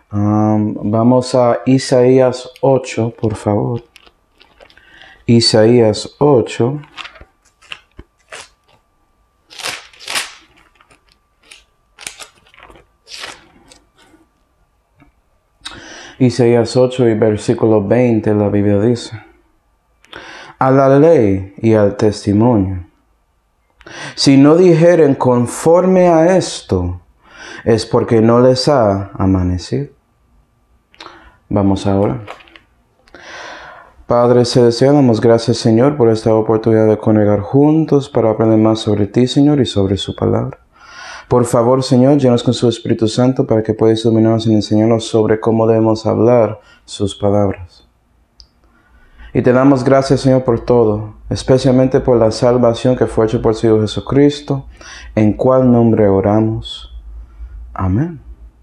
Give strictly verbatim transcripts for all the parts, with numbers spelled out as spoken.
Um, vamos a Isaías ocho, por favor. Isaías ocho. Isaías ocho y versículo veinte, la Biblia dice: a la ley y al testimonio. Si no dijeren conforme a esto, es porque no les ha amanecido. Vamos ahora. Padre celestial, damos gracias, Señor, por esta oportunidad de congregar juntos para aprender más sobre ti, Señor, y sobre su palabra. Por favor, Señor, llénanos con su Espíritu Santo para que puedas iluminarnos y enseñarnos sobre cómo debemos hablar sus palabras. Y te damos gracias, Señor, por todo, especialmente por la salvación que fue hecha por su Hijo Jesucristo, en cual nombre oramos. Amén.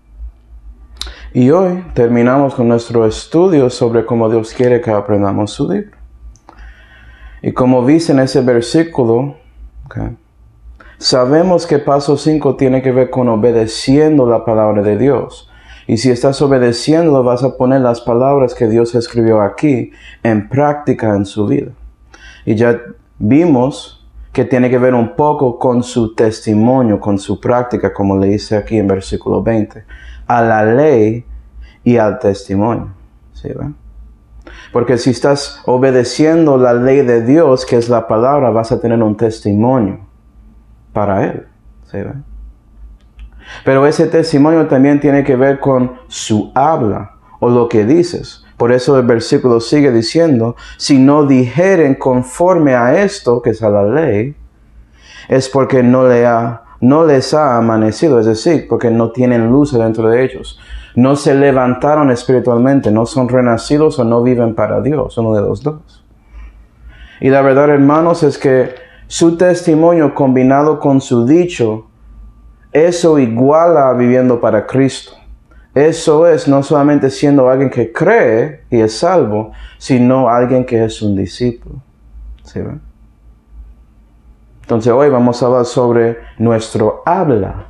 Y hoy terminamos con nuestro estudio sobre cómo Dios quiere que aprendamos su libro. Y como dice en ese versículo, okay, sabemos que paso cinco tiene que ver con obedeciendo la palabra de Dios. Y si estás obedeciendo, vas a poner las palabras que Dios escribió aquí en práctica en su vida. Y ya vimos que tiene que ver un poco con su testimonio, con su práctica, como le dice aquí en versículo veinte. A la ley y al testimonio. ¿Sí, ven? Porque si estás obedeciendo la ley de Dios, que es la palabra, vas a tener un testimonio para Él. ¿Sí, ven? Pero ese testimonio también tiene que ver con su habla o lo que dices. Por eso el versículo sigue diciendo: si no dijeren conforme a esto, que es a la ley, es porque no, le ha, no les ha amanecido, es decir, porque no tienen luz dentro de ellos. No se levantaron espiritualmente, no son renacidos o no viven para Dios, uno de los dos. Y la verdad, hermanos, es que su testimonio combinado con su dicho, eso iguala a viviendo para Cristo. Eso es no solamente siendo alguien que cree y es salvo, sino alguien que es un discípulo. ¿Sí ven? Entonces hoy vamos a hablar sobre nuestro habla.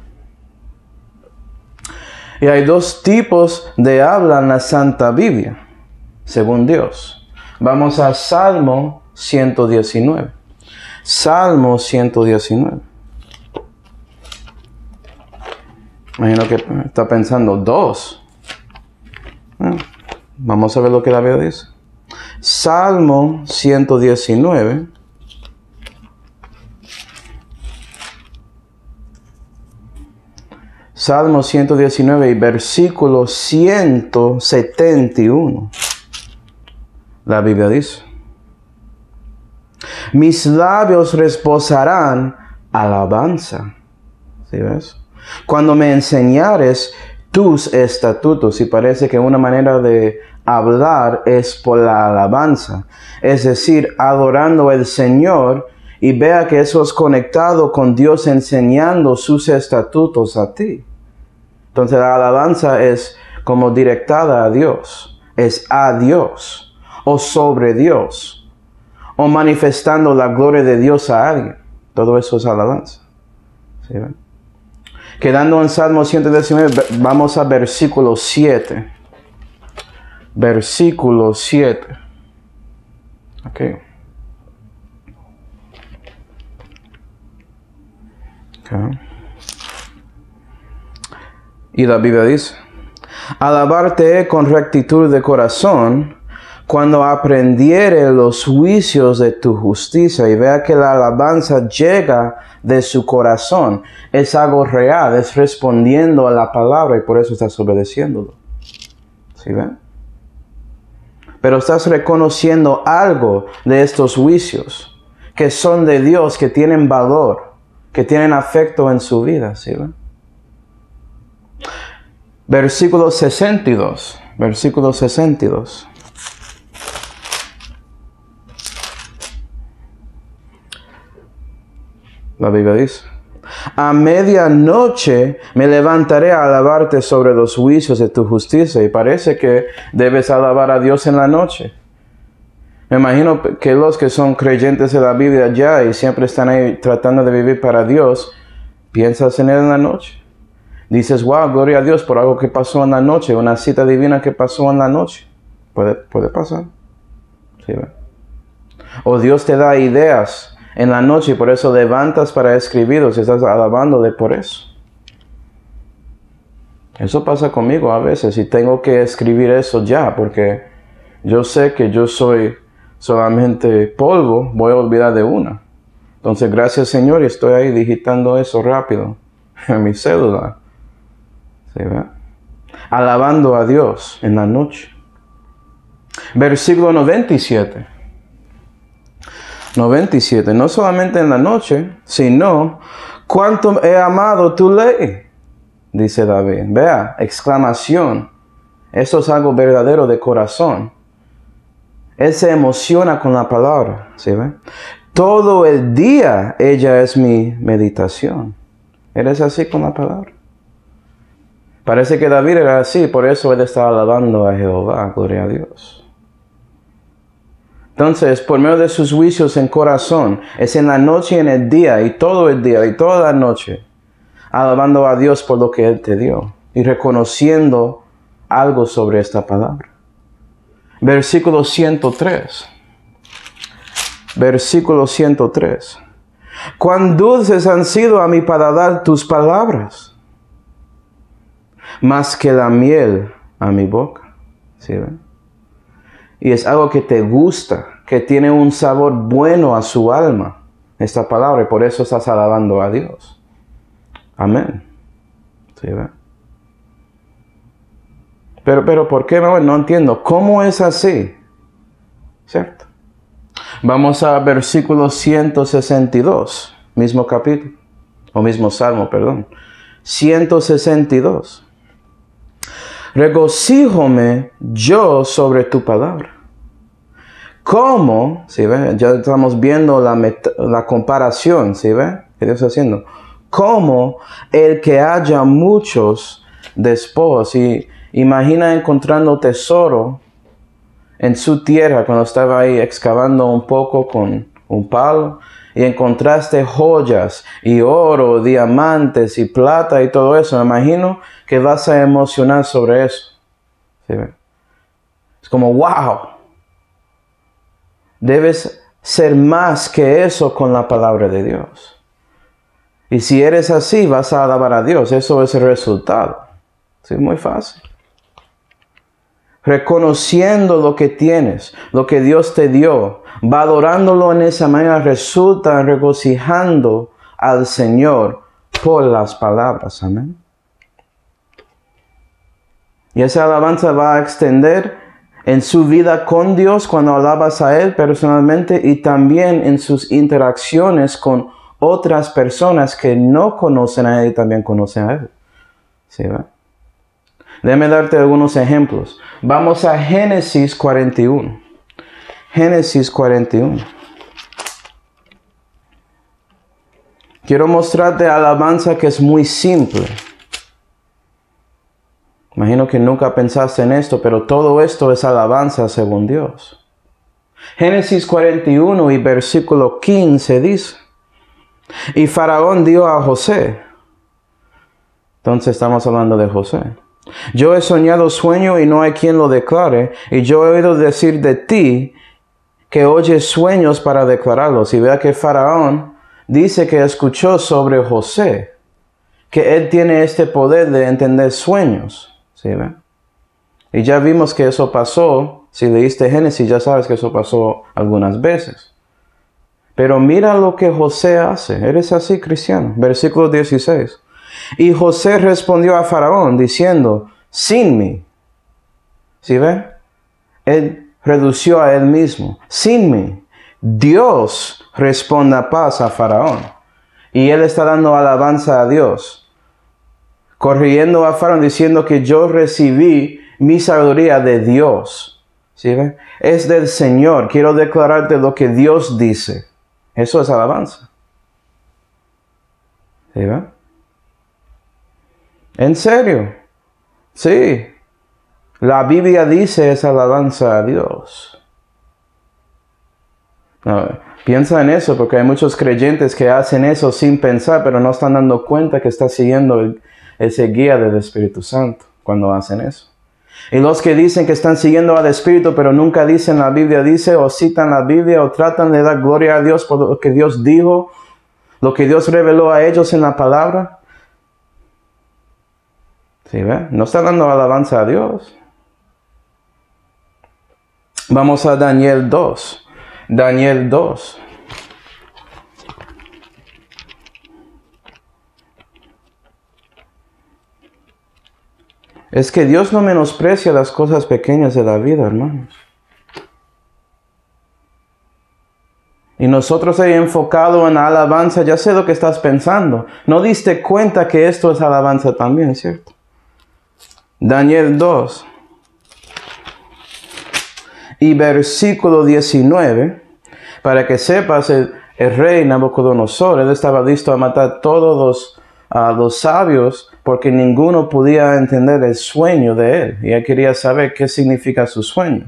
Y hay dos tipos de habla en la Santa Biblia, según Dios. Vamos a Salmo ciento diecinueve. Salmo ciento diecinueve. Imagino que está pensando, dos. Ah, vamos a ver lo que la Biblia dice. Salmo ciento diecinueve. Salmo ciento diecinueve y versículo ciento setenta y uno. La Biblia dice: mis labios reposarán alabanza. ¿Sí ves? Cuando me enseñares tus estatutos. Y parece que una manera de hablar es por la alabanza. Es decir, adorando al Señor. Y vea que eso es conectado con Dios enseñando sus estatutos a ti. Entonces la alabanza es como directada a Dios. Es a Dios. O sobre Dios. O manifestando la gloria de Dios a alguien. Todo eso es alabanza. ¿Sí ven? Quedando en Salmo ciento diecinueve, vamos a versículo siete. Versículo siete. Ok. Okay. Y la Biblia dice: alabarte con rectitud de corazón, cuando aprendiere los juicios de tu justicia. Y vea que la alabanza llega de su corazón. Es algo real, es respondiendo a la palabra y por eso estás obedeciéndolo. ¿Sí ven? Pero estás reconociendo algo de estos juicios que son de Dios, que tienen valor, que tienen afecto en su vida. ¿Sí ven? Versículo sesenta y dos. Versículo sesenta y dos. La Biblia dice: a medianoche me levantaré a alabarte sobre los juicios de tu justicia. Y parece que debes alabar a Dios en la noche. Me imagino que los que son creyentes de la Biblia ya y siempre están ahí tratando de vivir para Dios, piensas en Él en la noche. Dices, wow, gloria a Dios por algo que pasó en la noche, una cita divina que pasó en la noche. Puede, puede pasar. ¿Sí, ve? O Dios te da ideas en la noche y por eso levantas para escribirlos y estás alabándole por eso. Eso pasa conmigo a veces y tengo que escribir eso ya porque yo sé que yo soy solamente polvo, voy a olvidar de una. Entonces, gracias Señor, y estoy ahí digitando eso rápido en mi cédula. ¿Sí, ve? Alabando a Dios en la noche. Versículo noventa y siete. noventa y siete. No solamente en la noche, sino cuánto he amado tu ley, dice David. Vea, exclamación. Eso es algo verdadero de corazón. Él se emociona con la palabra. ¿Sí ve? Todo el día ella es mi meditación. ¿Eres así con la palabra? Parece que David era así, por eso él está alabando a Jehová. Gloria a Dios. Entonces, por medio de sus juicios en corazón, es en la noche y en el día, y todo el día, y toda la noche, alabando a Dios por lo que Él te dio, y reconociendo algo sobre esta palabra. Versículo ciento tres. Versículo ciento tres. Cuán dulces han sido a mi paladar tus palabras, más que la miel a mi boca. ¿Sí ven? Y es algo que te gusta, que tiene un sabor bueno a su alma, esta palabra, y por eso estás alabando a Dios. Amén. ¿Sí, ve? Pero, pero, ¿por qué no? No entiendo. ¿Cómo es así? ¿Cierto? Vamos a versículo ciento sesenta y dos, mismo capítulo, o mismo salmo, perdón. ciento sesenta y dos. Regocíjome yo sobre tu palabra. ¿Cómo? ¿Sí ve? Ya estamos viendo la, la comparación, ¿sí ve? ¿Qué Dios está haciendo? ¿Cómo el que haya muchos despojos? Y imagina encontrando tesoro en su tierra cuando estaba ahí excavando un poco con un palo y encontraste joyas y oro, diamantes y plata y todo eso. Me imagino que vas a emocionar sobre eso. ¿Sí ve? Es como, wow. Debes ser más que eso con la palabra de Dios. Y si eres así, vas a alabar a Dios. Eso es el resultado. Sí, muy fácil. Reconociendo lo que tienes, lo que Dios te dio, valorándolo en esa manera, resulta regocijando al Señor por las palabras. Amén. Y esa alabanza va a extender en su vida con Dios cuando alabas a Él personalmente y también en sus interacciones con otras personas que no conocen a Él y también conocen a Él. ¿Sí, va? Déjame darte algunos ejemplos. Vamos a Génesis cuarenta y uno. Génesis cuarenta y uno. Quiero mostrarte alabanza que es muy simple. Imagino que nunca pensaste en esto, pero todo esto es alabanza según Dios. Génesis cuarenta y uno y versículo quince dice, y Faraón dio a José. Entonces estamos hablando de José. Yo he soñado sueño y no hay quien lo declare, y yo he oído decir de ti que oyes sueños para declararlos. Y vea que Faraón dice que escuchó sobre José, que él tiene este poder de entender sueños. ¿Sí, ve? Y ya vimos que eso pasó. Si leíste Génesis, ya sabes que eso pasó algunas veces. Pero mira lo que José hace. ¿Eres así, cristiano? Versículo dieciséis. Y José respondió a Faraón diciendo, sin mí. ¿Sí ve? Él redució a él mismo. Sin mí. Dios responda paz a Faraón. Y él está dando alabanza a Dios. Corrigiendo a Faraón diciendo que yo recibí mi sabiduría de Dios. ¿Sí ve? Es del Señor. Quiero declararte lo que Dios dice. Eso es alabanza. ¿Sí ve? ¿En serio? Sí. La Biblia dice es alabanza a Dios. No, piensa en eso porque hay muchos creyentes que hacen eso sin pensar, pero no están dando cuenta que está siguiendo el, ese guía del Espíritu Santo cuando hacen eso. Y los que dicen que están siguiendo al Espíritu, pero nunca dicen la Biblia dice, o citan la Biblia, o tratan de dar gloria a Dios por lo que Dios dijo, lo que Dios reveló a ellos en la palabra. ¿Sí ve? No está dando alabanza a Dios. Vamos a Daniel dos. Daniel dos. Es que Dios no menosprecia las cosas pequeñas de la vida, hermanos. Y nosotros ahí enfocado en la alabanza, ya sé lo que estás pensando. No diste cuenta que esto es alabanza también, ¿cierto? Daniel dos. Y versículo diecinueve. Para que sepas, el, el rey Nabucodonosor, él estaba listo a matar todos los, uh, los sabios, porque ninguno podía entender el sueño de él. Y él quería saber qué significa su sueño.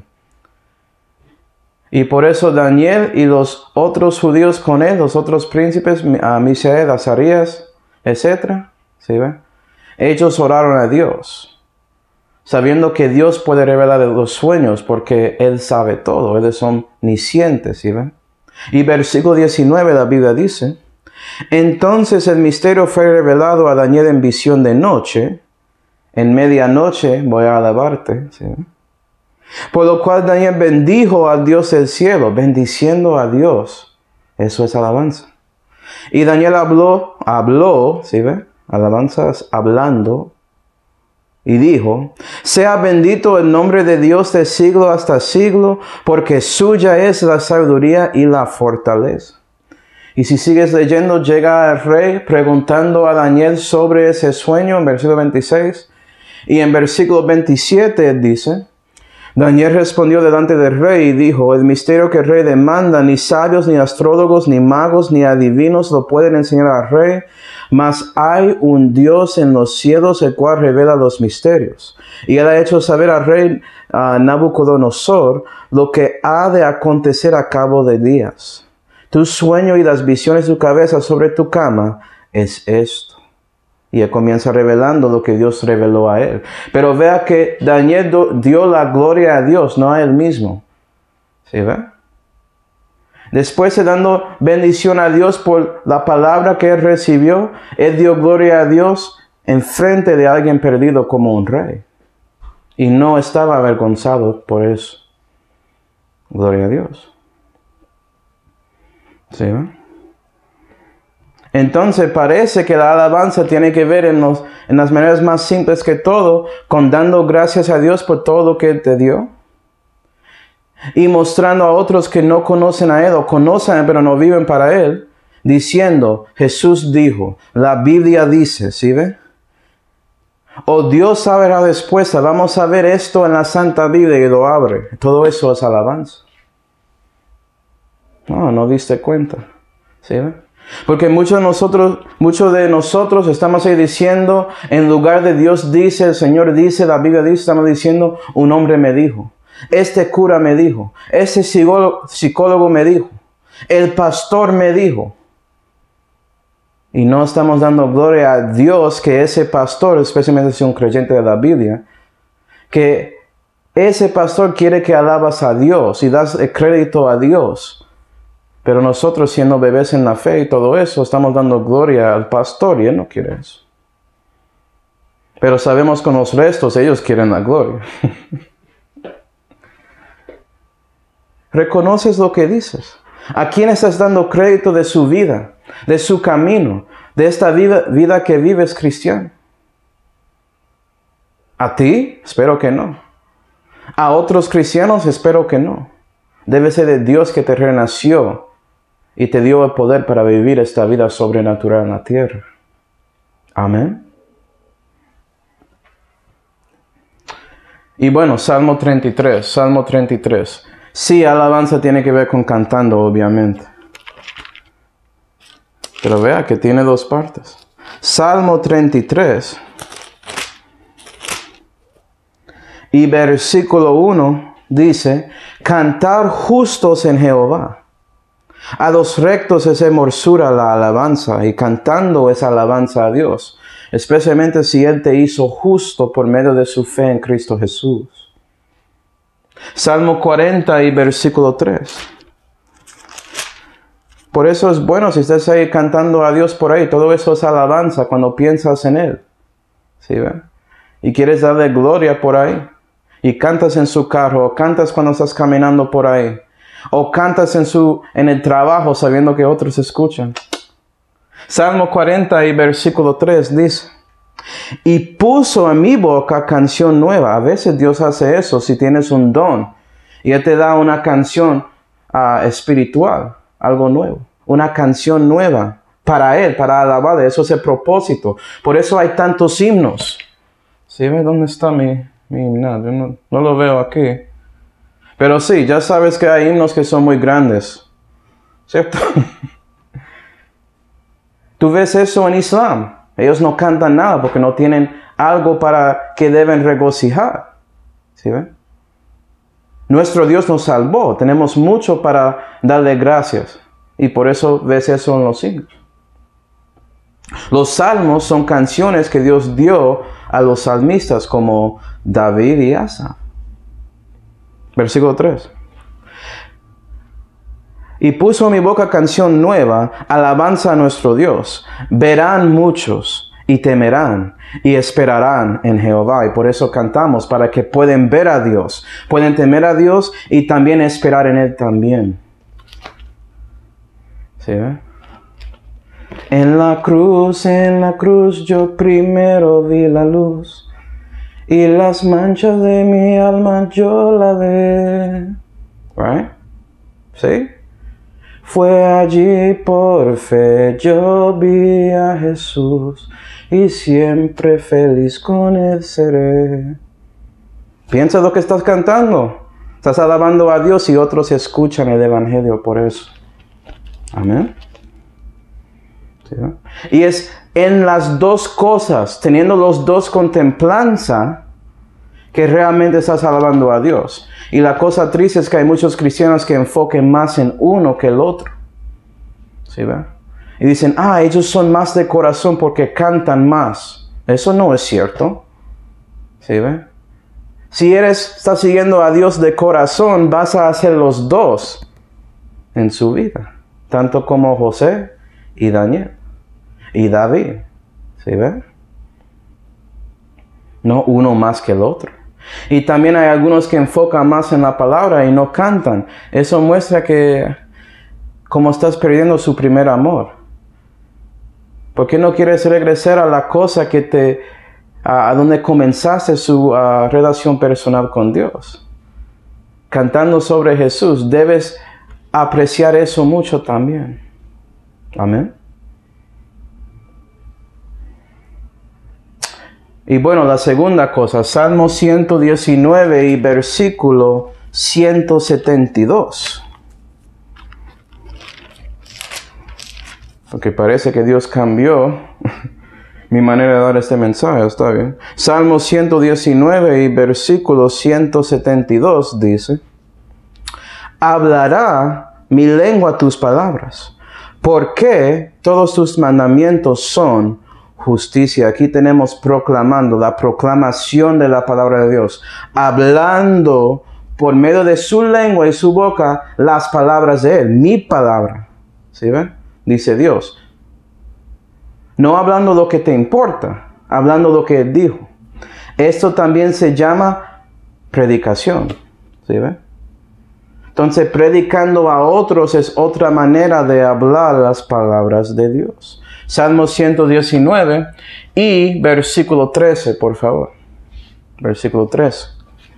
Y por eso Daniel y los otros judíos con él, los otros príncipes, a Misael, Azarías, etcétera, ¿sí ven? Ellos oraron a Dios, sabiendo que Dios puede revelar los sueños, porque Él sabe todo, ellos son omniscientes, ¿sí ven? Y versículo diecinueve, la Biblia dice, entonces el misterio fue revelado a Daniel en visión de noche, en medianoche voy a alabarte, ¿sí ven? Por lo cual Daniel bendijo al Dios del cielo, bendiciendo a Dios. Eso es alabanza. Y Daniel habló, habló, ¿sí ve? Alabanzas hablando. Y dijo, sea bendito el nombre de Dios de siglo hasta siglo, porque suya es la sabiduría y la fortaleza. Y si sigues leyendo, llega el rey preguntando a Daniel sobre ese sueño en versículo veintiséis. Y en versículo veintisiete dice, Daniel respondió delante del rey y dijo, el misterio que el rey demanda, ni sabios, ni astrólogos, ni magos, ni adivinos lo pueden enseñar al rey, mas hay un Dios en los cielos el cual revela los misterios. Y él ha hecho saber al rey uh, Nabucodonosor lo que ha de acontecer a cabo de días. Tu sueño y las visiones de tu cabeza sobre tu cama es esto. Y él comienza revelando lo que Dios reveló a él. Pero vea que Daniel dio la gloria a Dios, no a él mismo. ¿Sí ve? Después de dando bendición a Dios por la palabra que él recibió, él dio gloria a Dios en frente de alguien perdido como un rey. Y no estaba avergonzado por eso. Gloria a Dios. ¿Sí ve? Entonces parece que la alabanza tiene que ver en, los, en las maneras más simples que todo, con dando gracias a Dios por todo lo que Él te dio. Y mostrando a otros que no conocen a Él o conocen pero no viven para Él, diciendo, Jesús dijo, la Biblia dice, ¿sí ve? O Dios sabe la respuesta, vamos a ver esto en la Santa Biblia y lo abre. Todo eso es alabanza. No, no diste cuenta, ¿sí ve? Porque muchos de nosotros, muchos de nosotros estamos ahí diciendo, en lugar de Dios dice, el Señor dice, la Biblia dice, estamos diciendo, un hombre me dijo, este cura me dijo, este psicólogo, psicólogo me dijo, el pastor me dijo. Y no estamos dando gloria a Dios que ese pastor, especialmente si es un creyente de la Biblia, que ese pastor quiere que alabas a Dios y das el crédito a Dios. Pero nosotros, siendo bebés en la fe y todo eso, estamos dando gloria al pastor y él no quiere eso. Pero sabemos con los restos, ellos quieren la gloria. ¿Reconoces lo que dices? ¿A quién estás dando crédito de su vida, de su camino, de esta vida, vida que vives cristiano? ¿A ti? Espero que no. ¿A otros cristianos? Espero que no. Debe ser de Dios que te renació y te dio el poder para vivir esta vida sobrenatural en la tierra. Amén. Y bueno, Salmo treinta y tres. Salmo treinta y tres. Sí, alabanza tiene que ver con cantando, obviamente. Pero vea que tiene dos partes. Salmo treinta y tres. Y versículo uno dice, cantar justos en Jehová. A los rectos es hermosura la alabanza, y cantando es alabanza a Dios. especialmente si Él te hizo justo por medio de su fe en Cristo Jesús. Salmo cuarenta y versículo tres. Por eso es bueno si estás ahí cantando a Dios por ahí, todo eso es alabanza cuando piensas en Él. ¿Sí ven? Y quieres darle gloria por ahí. Y cantas en su carro, o cantas cuando estás caminando por ahí. O cantas en, su, en el trabajo sabiendo que otros escuchan. Salmo cuarenta y versículo tres dice: y puso en mi boca canción nueva. A veces Dios hace eso si tienes un don. Y Él te da una canción uh, espiritual, algo nuevo. Una canción nueva para Él, para alabar. Eso es el propósito. Por eso hay tantos himnos. ¿Sí ve dónde está mi, mi himno? Yo no, no lo veo aquí. Pero sí, ya sabes que hay himnos que son muy grandes. ¿Cierto? Tú ves eso en Islam. Ellos no cantan nada porque no tienen algo para que deben regocijar. ¿Sí ven? Nuestro Dios nos salvó. Tenemos mucho para darle gracias. Y por eso ves eso en los himnos. Los salmos son canciones que Dios dio a los salmistas como David y Asaf. Versículo tres. Y puso en mi boca canción nueva, alabanza a nuestro Dios. Verán muchos y temerán y esperarán en Jehová. Y por eso cantamos, para que puedan ver a Dios. Pueden temer a Dios y también esperar en Él también. ¿Sí ve? En la cruz, en la cruz yo primero vi la luz. Y las manchas de mi alma yo la ve. Right? ¿Sí? Fue allí por fe yo vi a Jesús y siempre feliz con Él seré. Piensa lo que estás cantando. Estás alabando a Dios y otros escuchan el Evangelio por eso. Amén. ¿Sí? Y es en las dos cosas, teniendo los dos con templanza, que realmente estás alabando a Dios. Y la cosa triste es que hay muchos cristianos que enfoquen más en uno que el otro. ¿Sí ve? Y dicen, ah, ellos son más de corazón porque cantan más. Eso no es cierto. ¿Sí ve? Si eres, estás siguiendo a Dios de corazón, vas a hacer los dos en su vida. Tanto como José y Daniel y David. ¿Sí ve? No uno más que el otro. Y también hay algunos que enfocan más en la palabra y no cantan. Eso muestra que como estás perdiendo su primer amor. ¿Por qué no quieres regresar a la cosa que te, a, a donde comenzaste su uh, relación personal con Dios? Cantando sobre Jesús, debes apreciar eso mucho también. Amén. Y bueno, la segunda cosa, Salmo ciento diecinueve y versículo ciento setenta y dos. Porque parece que Dios cambió mi manera de dar este mensaje, está bien. Salmo ciento diecinueve y versículo ciento setenta y dos dice: hablará mi lengua tus palabras, porque todos tus mandamientos son justicia. Aquí tenemos proclamando, la proclamación de la palabra de Dios. Hablando por medio de su lengua y su boca las palabras de Él. Mi palabra. ¿Sí ven? Dice Dios. No hablando lo que te importa. Hablando lo que Él dijo. Esto también se llama predicación. ¿Sí ven? Entonces, predicando a otros es otra manera de hablar las palabras de Dios. Salmo ciento diecinueve y versículo trece, por favor. Versículo trece.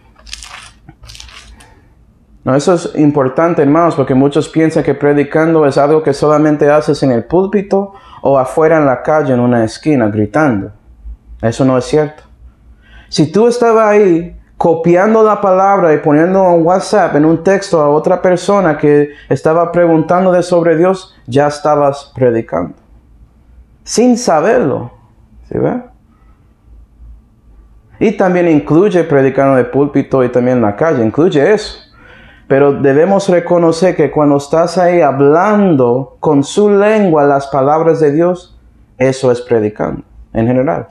No, eso es importante, hermanos, porque muchos piensan que predicando es algo que solamente haces en el púlpito o afuera en la calle, en una esquina, gritando. Eso no es cierto. Si tú estabas ahí copiando la palabra y poniendo en WhatsApp, en un texto a otra persona que estaba preguntándole sobre Dios, ya estabas predicando. Sin saberlo. ¿Sí ve? Y también incluye predicando en el púlpito y también en la calle. Incluye eso. Pero debemos reconocer que cuando estás ahí hablando con su lengua las palabras de Dios, eso es predicando. en general.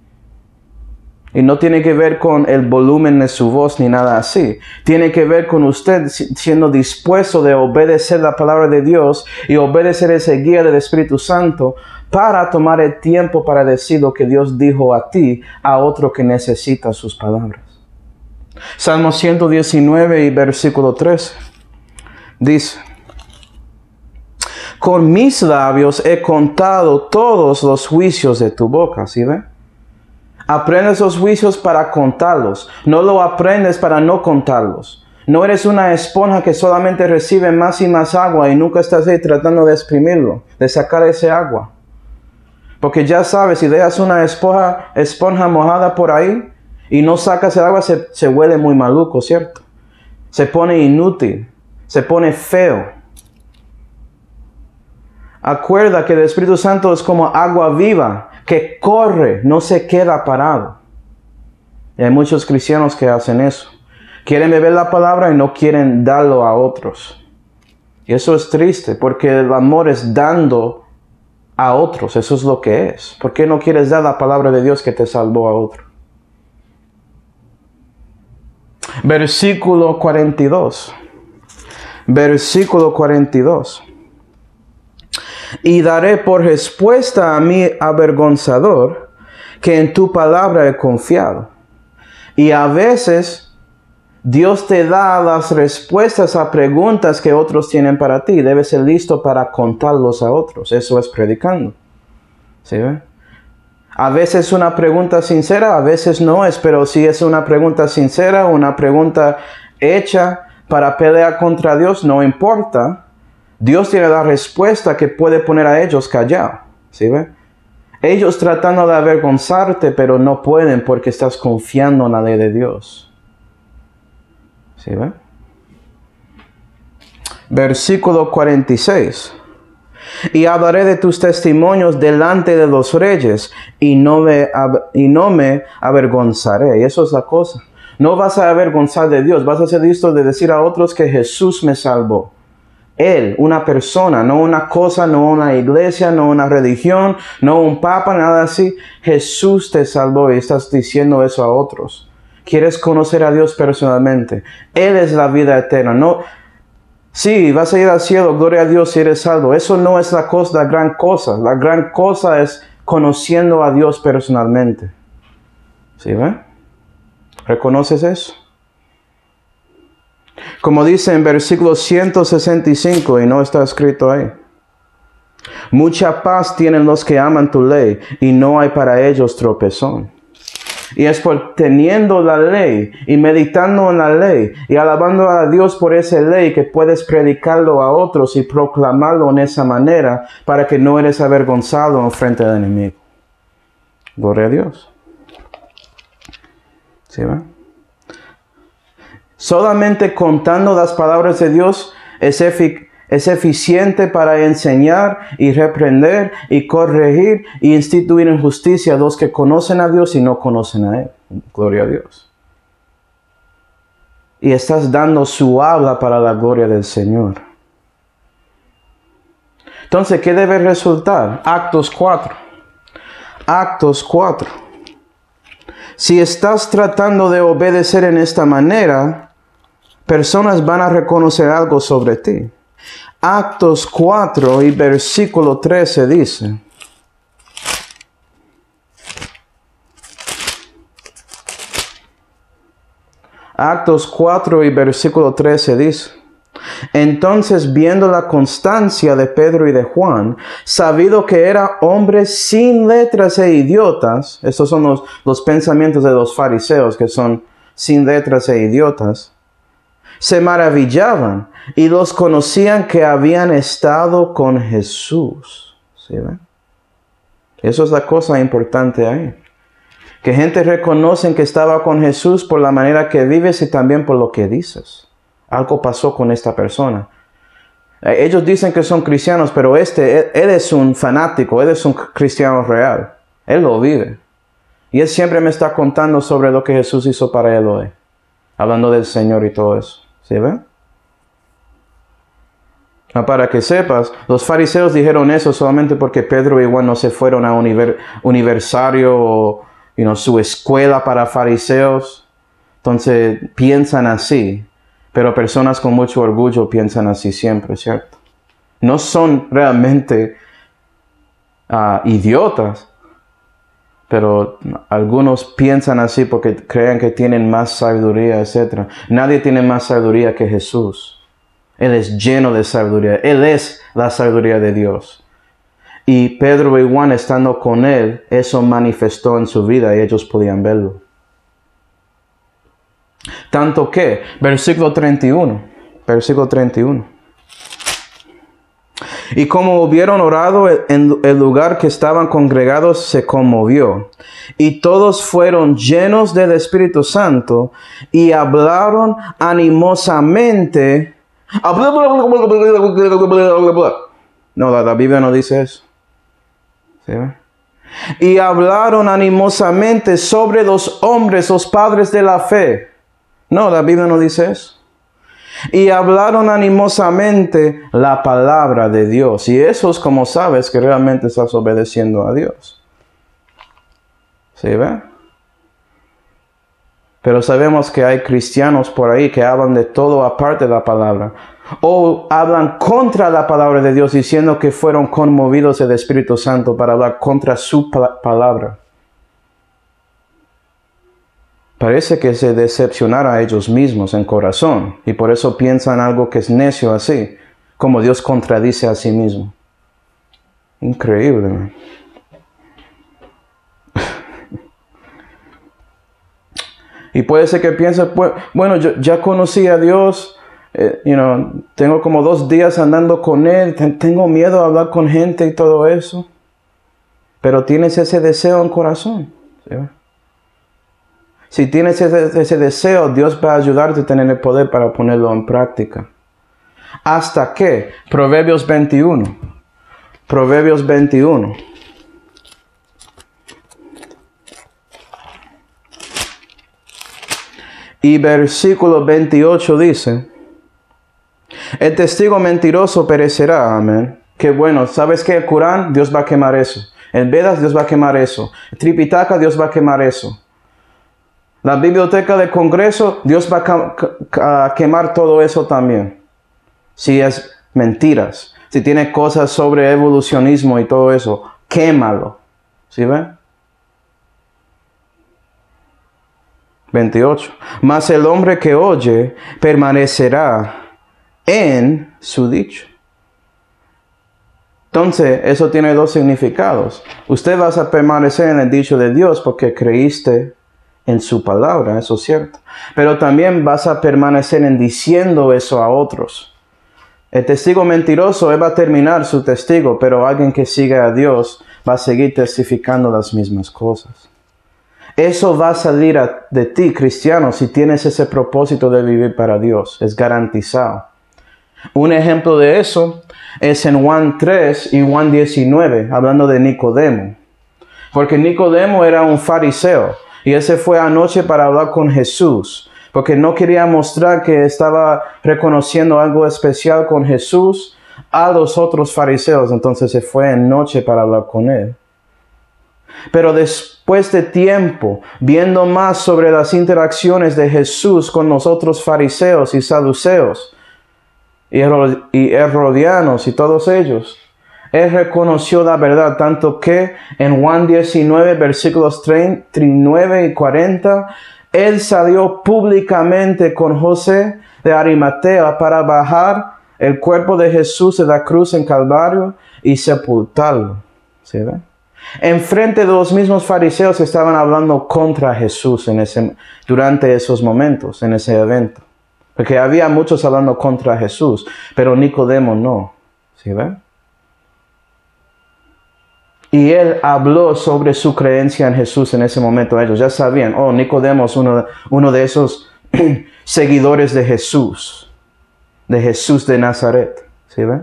Y no tiene que ver con el volumen de su voz ni nada así. Tiene que ver con usted siendo dispuesto de obedecer la palabra de Dios y obedecer ese guía del Espíritu Santo para tomar el tiempo para decir lo que Dios dijo a ti, a otro que necesita sus palabras. Salmo ciento diecinueve y versículo trece. Dice: con mis labios he contado todos los juicios de tu boca. ¿Sí ve? Aprendes los juicios para contarlos. No lo aprendes para no contarlos. No eres una esponja que solamente recibe más y más agua y nunca estás ahí tratando de exprimirlo, de sacar ese agua. Porque ya sabes, si dejas una esponja, esponja mojada por ahí y no sacas el agua, se, se huele muy maluco, ¿cierto? Se pone inútil, se pone feo. Acuerda que el Espíritu Santo es como agua viva, que corre, no se queda parado. Y hay muchos cristianos que hacen eso. Quieren beber la palabra y no quieren darlo a otros. Y eso es triste, porque el amor es dando a otros. Eso es lo que es. ¿Por qué no quieres dar la palabra de Dios que te salvó a otro? Versículo cuarenta y dos. Versículo cuarenta y dos. Y daré por respuesta a mi avergonzador que en tu palabra he confiado. Y a veces Dios te da las respuestas a preguntas que otros tienen para ti. Debes ser listo para contarlos a otros. Eso es predicando. ¿Sí ve? A veces una pregunta sincera, a veces no es. Pero si es una pregunta sincera, una pregunta hecha para pelear contra Dios, no importa. Dios tiene la respuesta que puede poner a ellos callados. ¿Sí ve? Ellos tratando de avergonzarte, pero no pueden porque estás confiando en la ley de Dios. ¿Sí ve? Versículo cuarenta y seis. Y hablaré de tus testimonios delante de los reyes, y no me, y no me avergonzaré. Y eso es la cosa. No vas a avergonzar de Dios. Vas a ser listo de decir a otros que Jesús me salvó. Él, una persona, no una cosa, no una iglesia, no una religión, no un papa, nada así. Jesús te salvó y estás diciendo eso a otros. ¿Quieres conocer a Dios personalmente? Él es la vida eterna. No, sí, vas a ir al cielo, gloria a Dios si eres salvo. Eso no es la cosa, la gran cosa. La gran cosa es conociendo a Dios personalmente. ¿Sí ve? ¿Reconoces eso? Como dice en versículo ciento sesenta y cinco, y no está escrito ahí. Mucha paz tienen los que aman tu ley, y no hay para ellos tropezón. Y es por teniendo la ley, y meditando en la ley, y alabando a Dios por esa ley, que puedes predicarlo a otros y proclamarlo en esa manera, para que no eres avergonzado en frente del enemigo. Gloria a Dios. ¿Sí va? Solamente contando las palabras de Dios es, efic es eficiente para enseñar y reprender y corregir y instituir en justicia a los que conocen a Dios y no conocen a Él. Gloria a Dios. Y estás dando su habla para la gloria del Señor. Entonces, ¿qué debe resultar? Actos cuatro. Actos cuatro. Si estás tratando de obedecer en esta manera, personas van a reconocer algo sobre ti. Actos cuatro y versículo trece dice. Actos cuatro y versículo trece dice. Entonces, viendo la constancia de Pedro y de Juan, sabido que eran hombres sin letras e idiotas, estos son los, los pensamientos de los fariseos que son sin letras e idiotas, se maravillaban y los conocían que habían estado con Jesús. ¿Sí ven? Eso es la cosa importante ahí. Que gente reconoce que estaba con Jesús por la manera que vives y también por lo que dices. Algo pasó con esta persona. Ellos dicen que son cristianos, pero este, él, él es un fanático, él es un cristiano real. Él lo vive. Y él siempre me está contando sobre lo que Jesús hizo para él hoy. Hablando del Señor y todo eso. ¿Sí ven? Ah, para que sepas, los fariseos dijeron eso solamente porque Pedro y Juan no se fueron a univer, universitario o you know, su escuela para fariseos. Entonces piensan así, pero personas con mucho orgullo piensan así siempre, ¿cierto? No son realmente uh, idiotas, pero algunos piensan así porque creen que tienen más sabiduría, etcétera. Nadie tiene más sabiduría que Jesús. Él es lleno de sabiduría. Él es la sabiduría de Dios. Y Pedro y Juan, estando con Él, eso manifestó en su vida y ellos podían verlo. Tanto que, versículo treinta y uno. Versículo treinta y uno. Y como hubieron orado, en el lugar que estaban congregados se conmovió. Y todos fueron llenos del Espíritu Santo y hablaron animosamente. No, la, la Biblia no dice eso. ¿Sí? Y hablaron animosamente sobre los hombres, los padres de la fe. No, la Biblia no dice eso. Y hablaron animosamente la palabra de Dios. Y eso es como sabes que realmente estás obedeciendo a Dios. ¿Sí ve? Pero sabemos que hay cristianos por ahí que hablan de todo aparte de la palabra. O hablan contra la palabra de Dios diciendo que fueron conmovidos del Espíritu Santo para hablar contra su palabra. Parece que se decepcionaron a ellos mismos en corazón. Y por eso piensan algo que es necio así. Como Dios contradice a sí mismo. Increíble, man. Y puede ser que piensen, bueno, yo ya conocí a Dios. Eh, you know, tengo como dos días andando con Él. Tengo miedo a hablar con gente y todo eso. Pero tienes ese deseo en corazón. ¿Sí? Si tienes ese, ese deseo, Dios va a ayudarte a tener el poder para ponerlo en práctica. ¿Hasta qué? Proverbios veintiuno. Proverbios veintiuno. Y versículo veintiocho dice: el testigo mentiroso perecerá. Amén. Qué bueno. ¿Sabes qué? El Corán, Dios va a quemar eso. El Vedas, Dios va a quemar eso. El Tripitaka, Dios va a quemar eso. La biblioteca del Congreso, Dios va a quemar todo eso también. Si es mentiras. Si tiene cosas sobre evolucionismo y todo eso, quémalo. ¿Sí ven? veintiocho. Mas el hombre que oye permanecerá en su dicho. Entonces, eso tiene dos significados. Usted va a permanecer en el dicho de Dios porque creíste en su palabra, eso es cierto. Pero también vas a permanecer en diciendo eso a otros. El testigo mentiroso, él va a terminar su testigo, pero alguien que siga a Dios va a seguir testificando las mismas cosas. Eso va a salir a, de ti, cristiano, si tienes ese propósito de vivir para Dios. Es garantizado. Un ejemplo de eso es en Juan tres y Juan diecinueve, hablando de Nicodemo. Porque Nicodemo era un fariseo y él se fue anoche para hablar con Jesús. Porque no quería mostrar que estaba reconociendo algo especial con Jesús a los otros fariseos. Entonces se fue en noche para hablar con él. Pero después de tiempo, viendo más sobre las interacciones de Jesús con los otros fariseos y saduceos y herodianos y todos ellos, él reconoció la verdad, tanto que en Juan diecinueve, versículos treinta y nueve y cuarenta, él salió públicamente con José de Arimatea para bajar el cuerpo de Jesús de la cruz en Calvario y sepultarlo. ¿Sí ven? Enfrente de los mismos fariseos que estaban hablando contra Jesús en ese, durante esos momentos, en ese evento. Porque había muchos hablando contra Jesús, pero Nicodemo no. ¿Sí ven? Y él habló sobre su creencia en Jesús en ese momento. Ellos ya sabían, oh, Nicodemo es uno, uno de esos seguidores de Jesús, de Jesús de Nazaret. ¿Sí ven?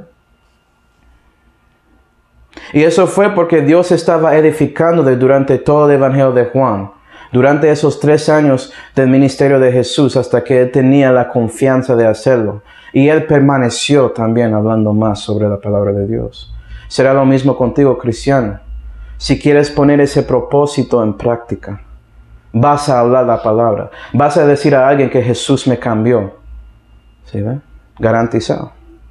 Y eso fue porque Dios estaba edificándole durante todo el Evangelio de Juan. Durante esos tres años del ministerio de Jesús, hasta que él tenía la confianza de hacerlo. y Él permaneció también hablando más sobre la palabra de Dios. Será lo mismo contigo, cristiano. Si quieres poner ese propósito en práctica, vas a hablar la palabra. Vas a decir a alguien que Jesús me cambió. ¿Sí ve? Garantizado.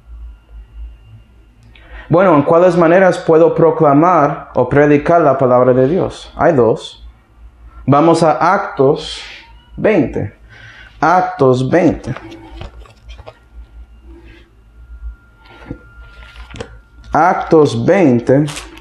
Bueno, ¿en cuáles maneras puedo proclamar o predicar la palabra de Dios? Hay dos. Vamos a Actos veinte. Actos veinte. Actos veinte.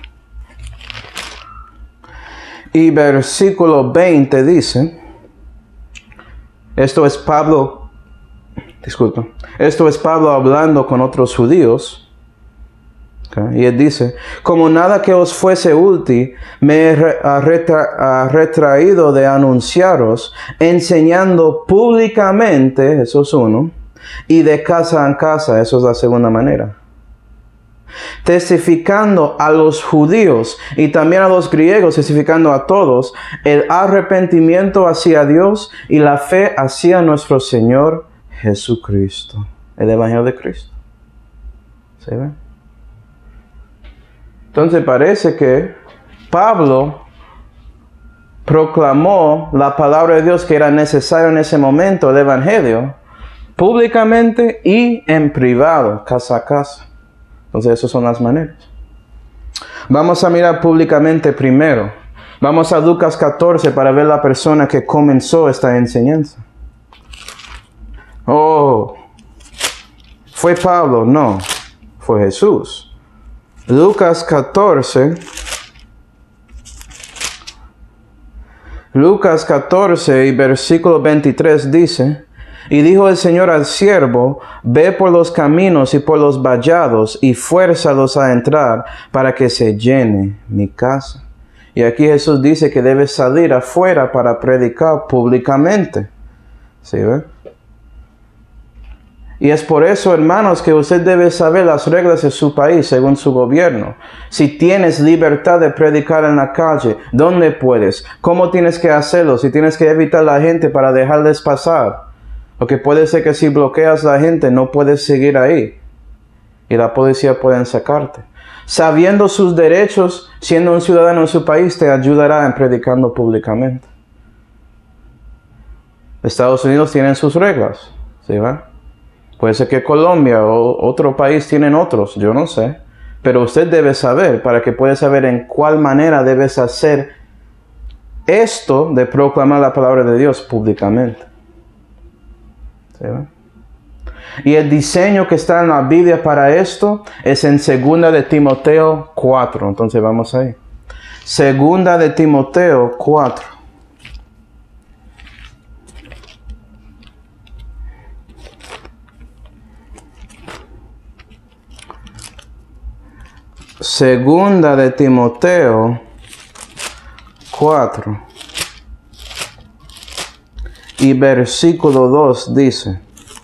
Y versículo veinte dice, esto es Pablo, disculpa, esto es Pablo hablando con otros judíos. Okay. Y él dice, como nada que os fuese útil, me he retra retraído de anunciaros, enseñando públicamente, eso es uno, y de casa en casa, eso es la segunda manera. Testificando a los judíos y también a los griegos, testificando a todos, el arrepentimiento hacia Dios y la fe hacia nuestro Señor Jesucristo. El Evangelio de Cristo. ¿Se ve? Entonces parece que Pablo proclamó la palabra de Dios que era necesario en ese momento, el Evangelio, públicamente y en privado, casa a casa. Entonces esas son las maneras. Vamos a mirar públicamente primero. Vamos a Lucas catorce para ver la persona que comenzó esta enseñanza. Oh, ¿fue Pablo? No, fue Jesús. Lucas catorce. Lucas catorce y versículo veintitrés dice, y dijo el Señor al siervo, ve por los caminos y por los vallados y fuérzalos a entrar para que se llene mi casa. Y aquí Jesús dice que debe salir afuera para predicar públicamente. ¿Sí ve? Y es por eso, hermanos, que usted debe saber las reglas de su país según su gobierno. Si tienes libertad de predicar en la calle, ¿dónde puedes? ¿Cómo tienes que hacerlo? Si tienes que evitar a la gente para dejarles pasar. Porque puede ser que si bloqueas a la gente no puedes seguir ahí. Y la policía puede sacarte. Sabiendo sus derechos, siendo un ciudadano en su país, te ayudará en predicando públicamente. Estados Unidos tienen sus reglas. ¿Sí va? Puede ser que Colombia o otro país tienen otros, yo no sé. Pero usted debe saber, para que pueda saber en cuál manera debes hacer esto de proclamar la palabra de Dios públicamente. ¿Sí? Y el diseño que está en la Biblia para esto es en segunda de Timoteo cuatro. Entonces vamos ahí. segunda de Timoteo cuatro. Segunda de Timoteo cuatro y versículo dos dice,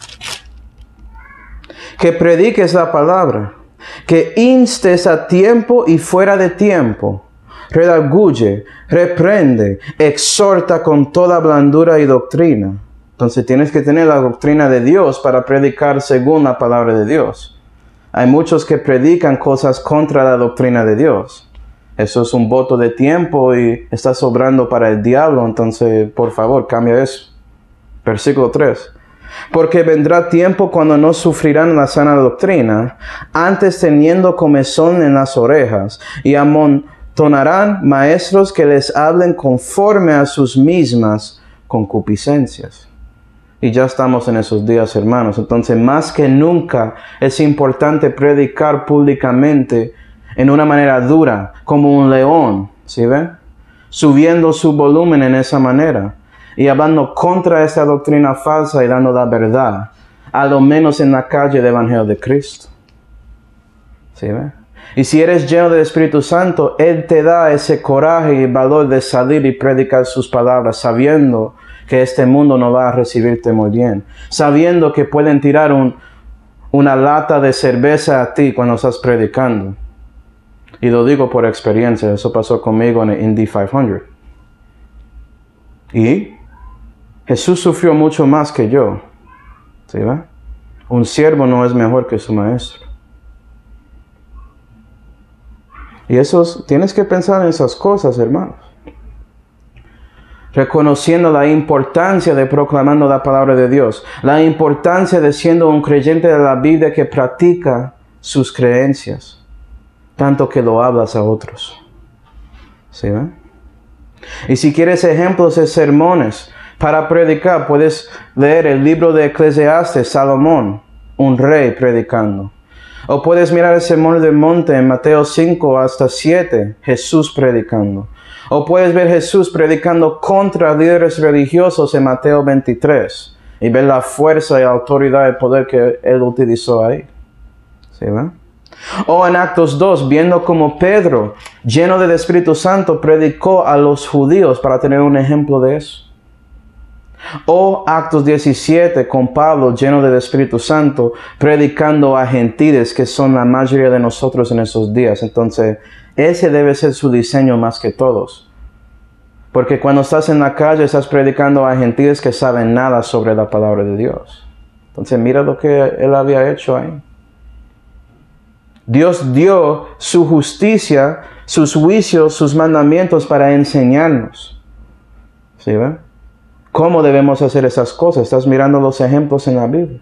que prediques la palabra, que instes a tiempo y fuera de tiempo, redarguye, reprende, exhorta con toda blandura y doctrina. Entonces tienes que tener la doctrina de Dios para predicar según la palabra de Dios. Hay muchos que predican cosas contra la doctrina de Dios. Eso es un voto de tiempo y está sobrando para el diablo. Entonces, por favor, cambia eso. Versículo tres. Porque vendrá tiempo cuando no sufrirán la sana doctrina, antes teniendo comezón en las orejas, y amontonarán maestros que les hablen conforme a sus mismas concupiscencias. Y ya estamos en esos días, hermanos. Entonces, más que nunca es importante predicar públicamente en una manera dura, como un león, ¿sí ven? Subiendo su volumen en esa manera y hablando contra esta doctrina falsa y dando la verdad, a lo menos en la calle del Evangelio de Cristo. ¿Sí ven? Y si eres lleno del Espíritu Santo, Él te da ese coraje y valor de salir y predicar sus palabras, sabiendo que este mundo no va a recibirte muy bien, sabiendo que pueden tirar un, una lata de cerveza a ti cuando estás predicando. Y lo digo por experiencia, eso pasó conmigo en el Indy quinientos. Y Jesús sufrió mucho más que yo, ¿sí va? Un siervo no es mejor que su maestro. Y eso, tienes que pensar en esas cosas, hermanos. Reconociendo la importancia de proclamando la palabra de Dios. La importancia de siendo un creyente de la Biblia que practica sus creencias. Tanto que lo hablas a otros. ¿Sí ven? Y si quieres ejemplos de sermones para predicar, puedes leer el libro de Eclesiastes, Salomón, un rey predicando. O puedes mirar el sermón del monte en Mateo cinco hasta siete, Jesús predicando. O puedes ver Jesús predicando contra líderes religiosos en Mateo veintitrés y ver la fuerza y autoridad y poder que él utilizó ahí. ¿Sí ven? O en Actos dos, viendo como Pedro, lleno del Espíritu Santo, predicó a los judíos para tener un ejemplo de eso. O Actos diecisiete, con Pablo, lleno del Espíritu Santo, predicando a gentiles, que son la mayoría de nosotros en esos días. Entonces, ese debe ser su diseño más que todos. Porque cuando estás en la calle, estás predicando a gentiles que saben nada sobre la palabra de Dios. Entonces, mira lo que él había hecho ahí. Dios dio su justicia, sus juicios, sus mandamientos para enseñarnos. ¿Sí ven? ¿Cómo debemos hacer esas cosas? Estás mirando los ejemplos en la Biblia.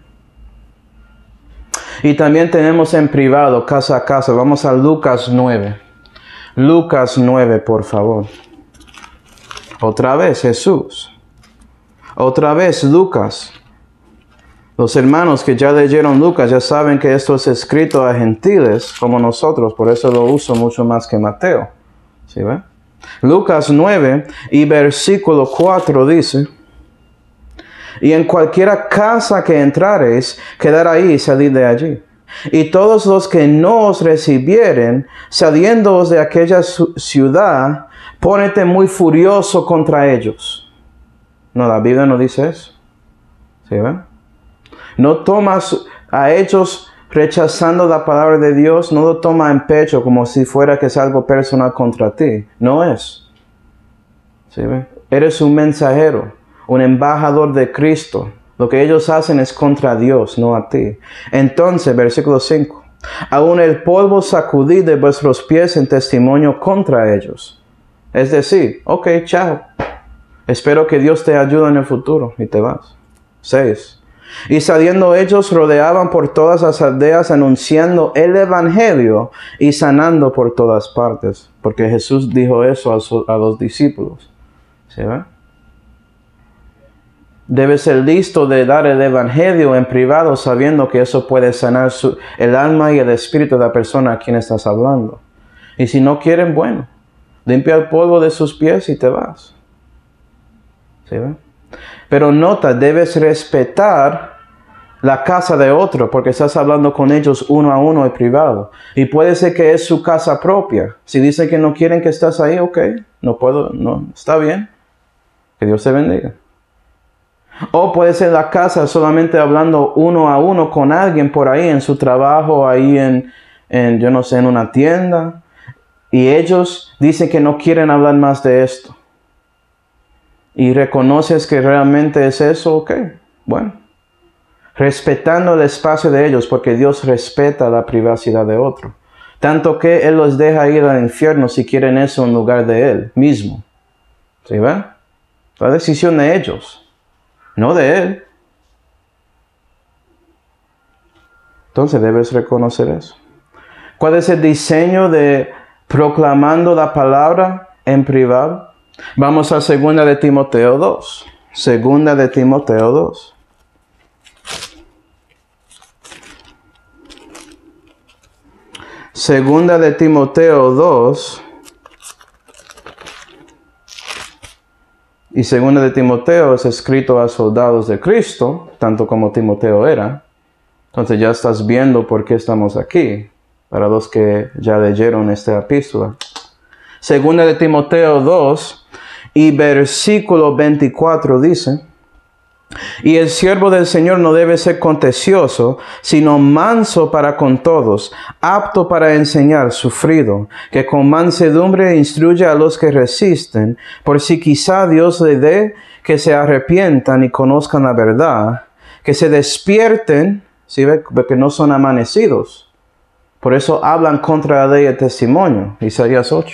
Y también tenemos en privado, casa a casa. Vamos a Lucas nueve. Lucas nueve, por favor. Otra vez Jesús. Otra vez Lucas. Los hermanos que ya leyeron Lucas ya saben que esto es escrito a gentiles como nosotros. Por eso lo uso mucho más que Mateo. ¿Sí ven? Lucas nueve y versículo cuatro dice: y en cualquiera casa que entrareis, quedar ahí y salir de allí. Y todos los que no os recibieren, saliéndoos de aquella ciudad, pónete muy furioso contra ellos. No, la Biblia no dice eso. ¿Sí ven? No tomas a ellos rechazando la palabra de Dios, no lo toma en pecho como si fuera que es algo personal contra ti. No es. ¿Sí ven? Eres un mensajero, un embajador de Cristo. Lo que ellos hacen es contra Dios, no a ti. Entonces, versículo cinco. Aún el polvo sacudid de vuestros pies en testimonio contra ellos. Es decir, ok, chao. Espero que Dios te ayude en el futuro. Y te vas. seis. Y saliendo ellos rodeaban por todas las aldeas anunciando el evangelio y sanando por todas partes. Porque Jesús dijo eso a, su, a los discípulos. ¿Sí ven? Debes ser listo de dar el evangelio en privado sabiendo que eso puede sanar su, el alma y el espíritu de la persona a quien estás hablando. Y si no quieren, bueno, limpia el polvo de sus pies y te vas. ¿Sí ven? Pero nota, debes respetar la casa de otro porque estás hablando con ellos uno a uno y privado. Y puede ser que es su casa propia. Si dicen que no quieren que estás ahí, ok, no puedo, no, está bien. Que Dios te bendiga. O puede ser la casa solamente hablando uno a uno con alguien por ahí en su trabajo, ahí en, en, yo no sé, en una tienda. Y ellos dicen que no quieren hablar más de esto. Y reconoces que realmente es eso, ok, bueno. Respetando el espacio de ellos, porque Dios respeta la privacidad de otro. Tanto que Él los deja ir al infierno si quieren eso en lugar de Él mismo. ¿Sí ven? La decisión de ellos, no de Él. Entonces debes reconocer eso. ¿Cuál es el diseño de proclamando la palabra en privado? Vamos a segunda de Timoteo dos. Segunda de Timoteo dos. Segunda de Timoteo dos. Y segunda de Timoteo es escrito a soldados de Cristo, tanto como Timoteo era. Entonces ya estás viendo por qué estamos aquí, para los que ya leyeron esta epístola. Segunda de Timoteo dos y versículo veinticuatro dice: y el siervo del Señor no debe ser contencioso, sino manso para con todos, apto para enseñar, sufrido, que con mansedumbre instruye a los que resisten, por si quizá Dios le dé que se arrepientan y conozcan la verdad, que se despierten, ¿sí ve? Porque no son amanecidos. Por eso hablan contra la ley de testimonio, Isaías ocho.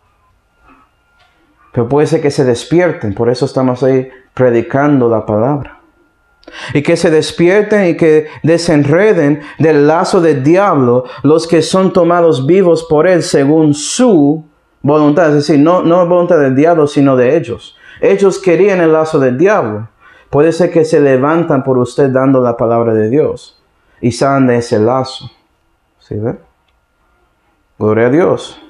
Pero puede ser que se despierten, por eso estamos ahí predicando la palabra. Y que se despierten y que desenreden del lazo del diablo los que son tomados vivos por él según su voluntad. Es decir, no, no voluntad del diablo, sino de ellos. Ellos querían el lazo del diablo. Puede ser que se levantan por usted dando la palabra de Dios y salen de ese lazo. ¿Sí ve? Gloria a Dios.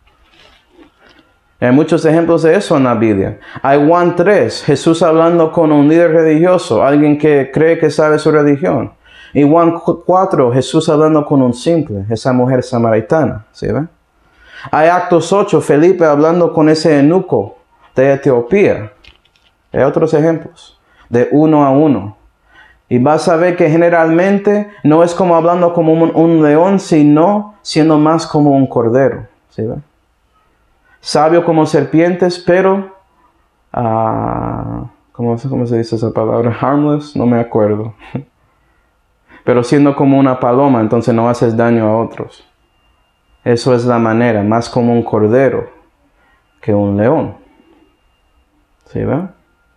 Hay muchos ejemplos de eso en la Biblia. Hay Juan tres, Jesús hablando con un líder religioso, alguien que cree que sabe su religión. Y Juan cuatro, Jesús hablando con un simple, esa mujer samaritana. ¿Sí ve? Hay Actos ocho, Felipe hablando con ese eunuco de Etiopía. Hay otros ejemplos, de uno a uno. Y vas a ver que generalmente no es como hablando como un, un león, sino siendo más como un cordero. ¿Sí ve? Sabio como serpientes, pero, uh, ¿cómo, ¿cómo se dice esa palabra? Harmless, no me acuerdo. Pero siendo como una paloma, entonces no haces daño a otros. Eso es la manera, más como un cordero que un león. ¿Sí ve?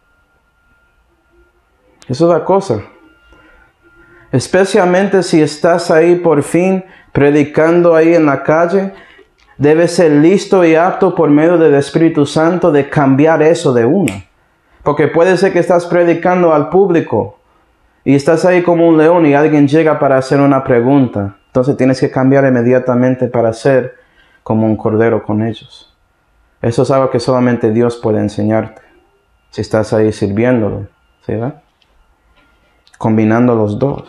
Eso es la cosa. Especialmente si estás ahí por fin predicando ahí en la calle, debes ser listo y apto por medio del Espíritu Santo de cambiar eso de una. Porque puede ser que estás predicando al público y estás ahí como un león y alguien llega para hacer una pregunta. Entonces tienes que cambiar inmediatamente para ser como un cordero con ellos. Eso es algo que solamente Dios puede enseñarte. Si estás ahí sirviéndole, ¿sí ve? Combinando los dos.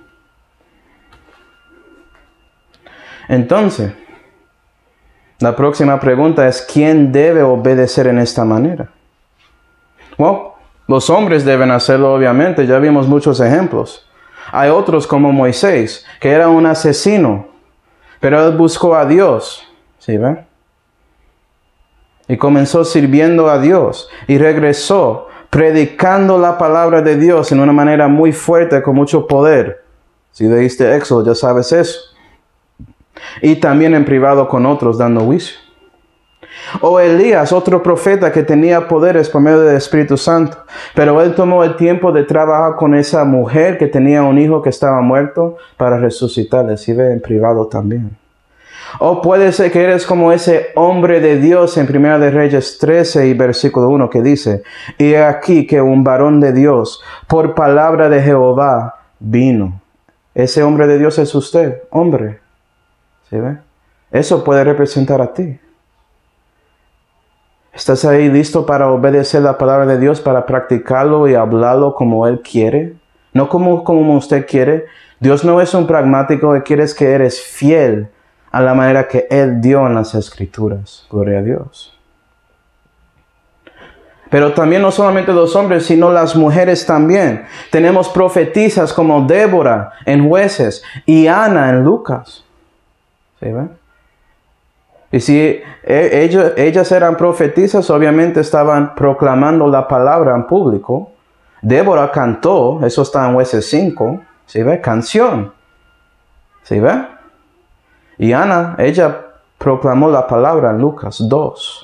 Entonces, la próxima pregunta es, ¿quién debe obedecer en esta manera? Bueno, los hombres deben hacerlo, obviamente. Ya vimos muchos ejemplos. Hay otros como Moisés, que era un asesino, pero él buscó a Dios. ¿Sí ve? Y comenzó sirviendo a Dios. Y regresó predicando la palabra de Dios en una manera muy fuerte, con mucho poder. Si leíste Éxodo, ya sabes eso. Y también en privado con otros dando juicio. O Elías, otro profeta que tenía poderes por medio del Espíritu Santo. Pero él tomó el tiempo de trabajar con esa mujer que tenía un hijo que estaba muerto para resucitarle. Si ve en privado también. O puede ser que eres como ese hombre de Dios en Primera de Reyes trece y versículo uno que dice: y aquí que un varón de Dios por palabra de Jehová vino. Ese hombre de Dios es usted, hombre. ¿Sí ve? Eso puede representar a ti. ¿Estás ahí listo para obedecer la palabra de Dios, para practicarlo y hablarlo como Él quiere? No como, como usted quiere. Dios no es un pragmático que quiere que eres fiel a la manera que Él dio en las Escrituras. Gloria a Dios. Pero también no solamente los hombres, sino las mujeres también. Tenemos profetisas como Débora en Jueces y Ana en Lucas. ¿Sí ven? Y si ellos, ellas eran profetisas, obviamente estaban proclamando la palabra en público. Débora cantó, eso está en Jueces cinco, ¿sí ve? Canción. ¿Sí ve? Y Ana, ella proclamó la palabra en Lucas dos.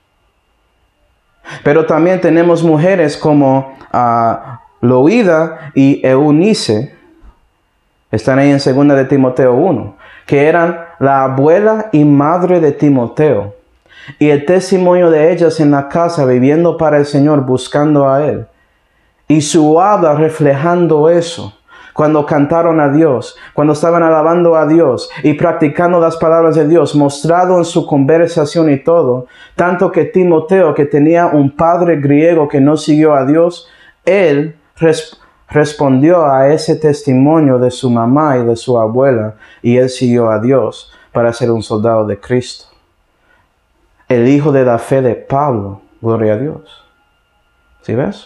Pero también tenemos mujeres como uh, Loída y Eunice, están ahí en segunda de Timoteo uno, que eran la abuela y madre de Timoteo. Y el testimonio de ellas en la casa, viviendo para el Señor, buscando a Él. Y su habla reflejando eso. Cuando cantaron a Dios, cuando estaban alabando a Dios y practicando las palabras de Dios, mostrado en su conversación y todo, tanto que Timoteo, que tenía un padre griego que no siguió a Dios, él res- respondió a ese testimonio de su mamá y de su abuela, y él siguió a Dios para ser un soldado de Cristo. El hijo de la fe de Pablo, gloria a Dios. ¿Sí ves?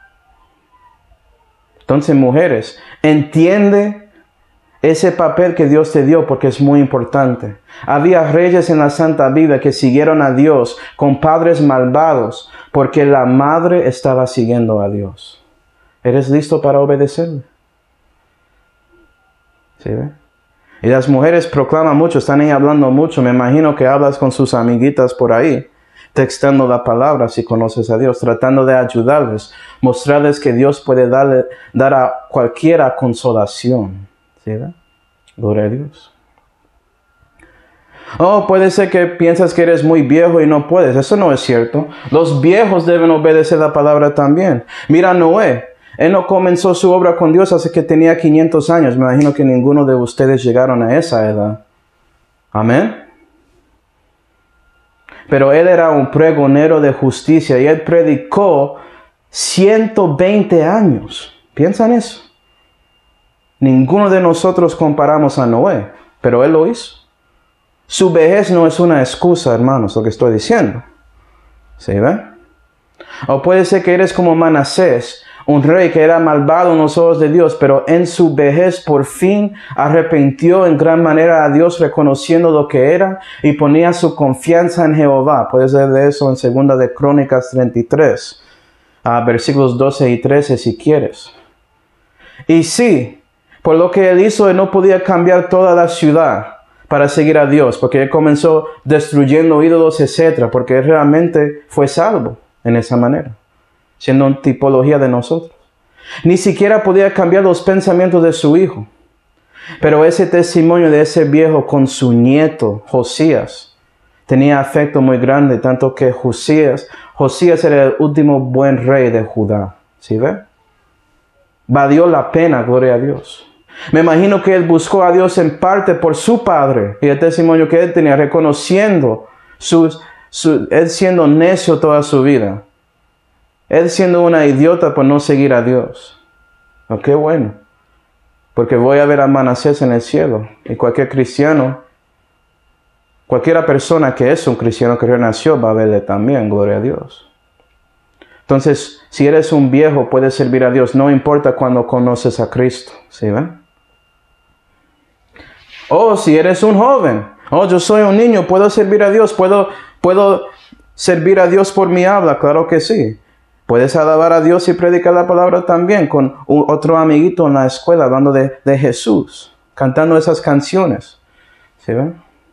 Entonces, mujeres, entiende ese papel que Dios te dio porque es muy importante. Había reyes en la Santa Biblia que siguieron a Dios con padres malvados porque la madre estaba siguiendo a Dios. ¿Eres listo para obedecerle? ¿Sí ve? Y las mujeres proclaman mucho, están ahí hablando mucho. Me imagino que hablas con sus amiguitas por ahí, textando la palabra si conoces a Dios, tratando de ayudarles, mostrarles que Dios puede darle, dar a cualquiera consolación. ¿Sí ve? Gloria a Dios. Oh, puede ser que piensas que eres muy viejo y no puedes. Eso no es cierto. Los viejos deben obedecer la palabra también. Mira a Noé. Él no comenzó su obra con Dios hasta que tenía quinientos años. Me imagino que ninguno de ustedes llegaron a esa edad. Amén. Pero él era un pregonero de justicia y él predicó ciento veinte años. Piensa en eso. Ninguno de nosotros comparamos a Noé, pero él lo hizo. Su vejez no es una excusa, hermanos, lo que estoy diciendo. ¿Sí ve? O puede ser que eres como Manasés, un rey que era malvado en los ojos de Dios, pero en su vejez por fin arrepintió en gran manera a Dios, reconociendo lo que era y ponía su confianza en Jehová. Puedes leer de eso en segunda de Crónicas treinta y tres, uh, versículos doce y trece si quieres. Y sí, por lo que él hizo, él no podía cambiar toda la ciudad para seguir a Dios, porque él comenzó destruyendo ídolos, etcétera, porque él realmente fue salvo en esa manera, siendo una tipología de nosotros. Ni siquiera podía cambiar los pensamientos de su hijo. Pero ese testimonio de ese viejo con su nieto, Josías, tenía afecto muy grande, tanto que Josías, Josías era el último buen rey de Judá. ¿Sí ve? Valió la pena, gloria a Dios. Me imagino que él buscó a Dios en parte por su padre y el testimonio que él tenía, reconociendo sus, su, él siendo necio toda su vida. Él siendo una idiota por no seguir a Dios. Oh, qué bueno. Porque voy a ver a Manasés en el cielo. Y cualquier cristiano, cualquiera persona que es un cristiano que renació va a verle también, gloria a Dios. Entonces, si eres un viejo, puedes servir a Dios. No importa cuando conoces a Cristo. ¿Sí ven? Oh, si eres un joven. Oh, yo soy un niño, puedo servir a Dios. Puedo, puedo servir a Dios por mi habla. Claro que sí. Puedes alabar a Dios y predicar la palabra también con un, otro amiguito en la escuela hablando de, de Jesús, cantando esas canciones. ¿Sí ven?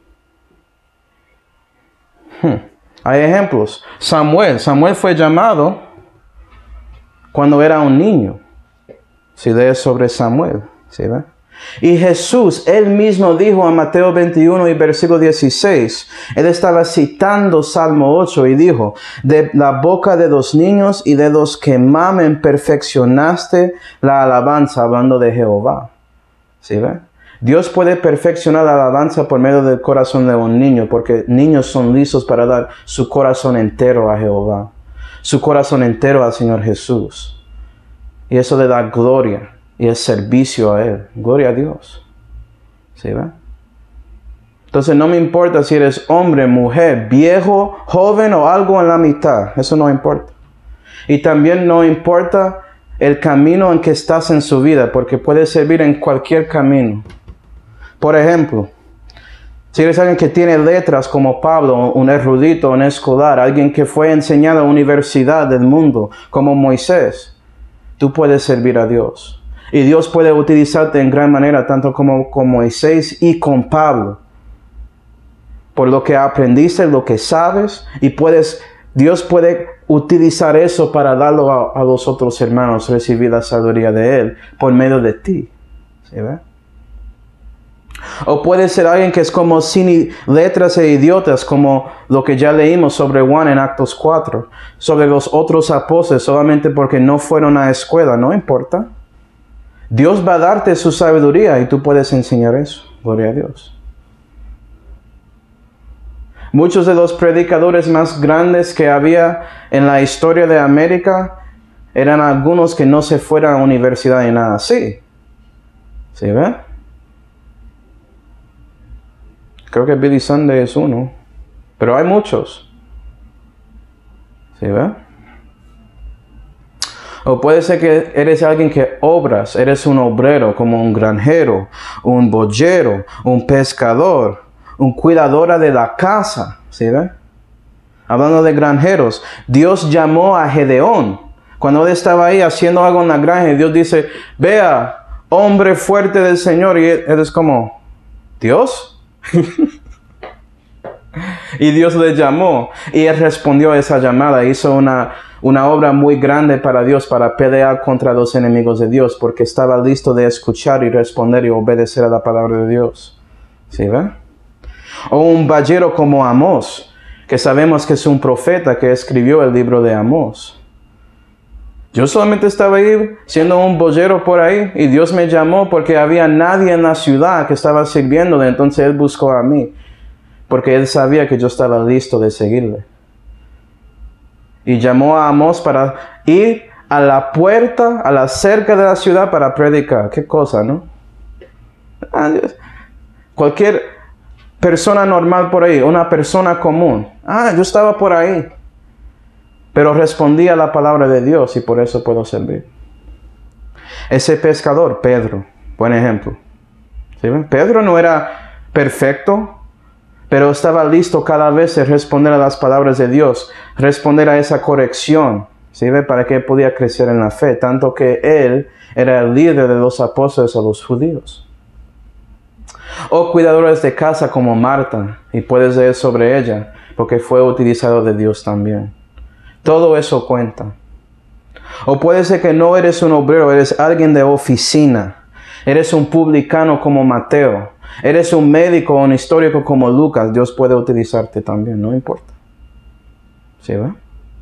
Hmm. Hay ejemplos. Samuel. Samuel fue llamado cuando era un niño. Si lees sobre Samuel. ¿Sí ven? Y Jesús, él mismo dijo en Mateo veintiuno y versículo dieciséis, él estaba citando Salmo ocho y dijo, de la boca de los niños y de los que mamen perfeccionaste la alabanza, hablando de Jehová. ¿Sí ve? Dios puede perfeccionar la alabanza por medio del corazón de un niño, porque niños son listos para dar su corazón entero a Jehová, su corazón entero al Señor Jesús. Y eso le da gloria. Y el servicio a Él. Gloria a Dios. ¿Sí ve? Entonces no me importa si eres hombre, mujer, viejo, joven o algo en la mitad. Eso no importa. Y también no importa el camino en que estás en su vida, porque puedes servir en cualquier camino. Por ejemplo, si eres alguien que tiene letras como Pablo, un erudito, un escolar, alguien que fue enseñado en la universidad del mundo como Moisés, tú puedes servir a Dios. Y Dios puede utilizarte en gran manera, tanto como con Moisés y con Pablo. Por lo que aprendiste, lo que sabes, y puedes, Dios puede utilizar eso para darlo a, a los otros hermanos, recibir la sabiduría de Él por medio de ti. ¿Sí ve? O puede ser alguien que es como sin letras e idiotas, como lo que ya leímos sobre Juan en Actos cuatro, sobre los otros apóstoles, solamente porque no fueron a la escuela, no importa. Dios va a darte su sabiduría y tú puedes enseñar eso. Gloria a Dios. Muchos de los predicadores más grandes que había en la historia de América eran algunos que no se fueron a la universidad ni nada así. ¿Sí ve? Creo que Billy Sunday es uno. Pero hay muchos. ¿Sí ve? O puede ser que eres alguien que obras, eres un obrero como un granjero, un boyero, un pescador, un cuidadora de la casa. ¿Sí ve? Hablando de granjeros, Dios llamó a Gedeón. Cuando él estaba ahí haciendo algo en la granja, Dios dice, vea, hombre fuerte del Señor. Y él, él es como, ¿Dios? Y Dios le llamó. Y él respondió a esa llamada. Hizo una, una obra muy grande para Dios, para pelear contra los enemigos de Dios, porque estaba listo de escuchar y responder y obedecer a la palabra de Dios. ¿Sí ve? O un vallero como Amós, que sabemos que es un profeta que escribió el libro de Amós. Yo solamente estaba ahí siendo un boyero por ahí y Dios me llamó porque había nadie en la ciudad que estaba sirviéndole. Entonces Él buscó a mí porque Él sabía que yo estaba listo de seguirle. Y llamó a Amós para ir a la puerta, a la cerca de la ciudad para predicar. Qué cosa, ¿no? Ah, Dios. Cualquier persona normal por ahí, una persona común. Ah, yo estaba por ahí. Pero respondí a la palabra de Dios y por eso puedo servir. Ese pescador, Pedro, buen ejemplo. ¿Sí ven? Pedro no era perfecto, pero estaba listo cada vez de responder a las palabras de Dios, responder a esa corrección, ¿sí ven? Para que él podía crecer en la fe, tanto que él era el líder de los apóstoles a los judíos. O cuidadores de casa como Marta, y puedes leer sobre ella, porque fue utilizado de Dios también. Todo eso cuenta. O puede ser que no eres un obrero, eres alguien de oficina. Eres un publicano como Mateo. Eres un médico o un histórico como Lucas. Dios puede utilizarte también, no importa. ¿Sí va?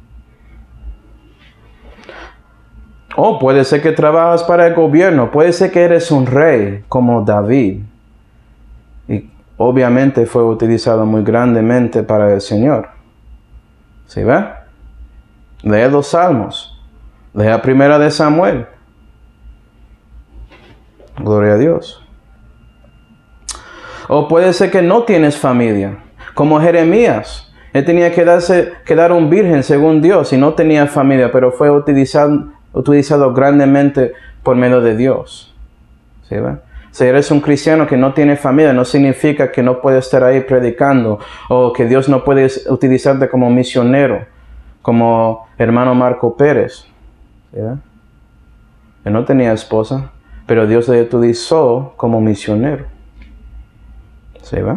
O puede ser que trabajas para el gobierno. Puede ser que eres un rey como David. Y obviamente fue utilizado muy grandemente para el Señor. ¿Sí va? Lee los Salmos. Lea Primera de Samuel. Gloria a Dios. O puede ser que no tienes familia. Como Jeremías. Él tenía que darse, quedar un virgen según Dios y no tenía familia, pero fue utilizado, utilizado grandemente por medio de Dios. ¿Sí va? Si eres un cristiano que no tiene familia, no significa que no puedes estar ahí predicando o que Dios no puede utilizarte como misionero, como hermano Marco Pérez. ¿Sí? Él no tenía esposa, pero Dios le utilizó como misionero. ¿Sí va?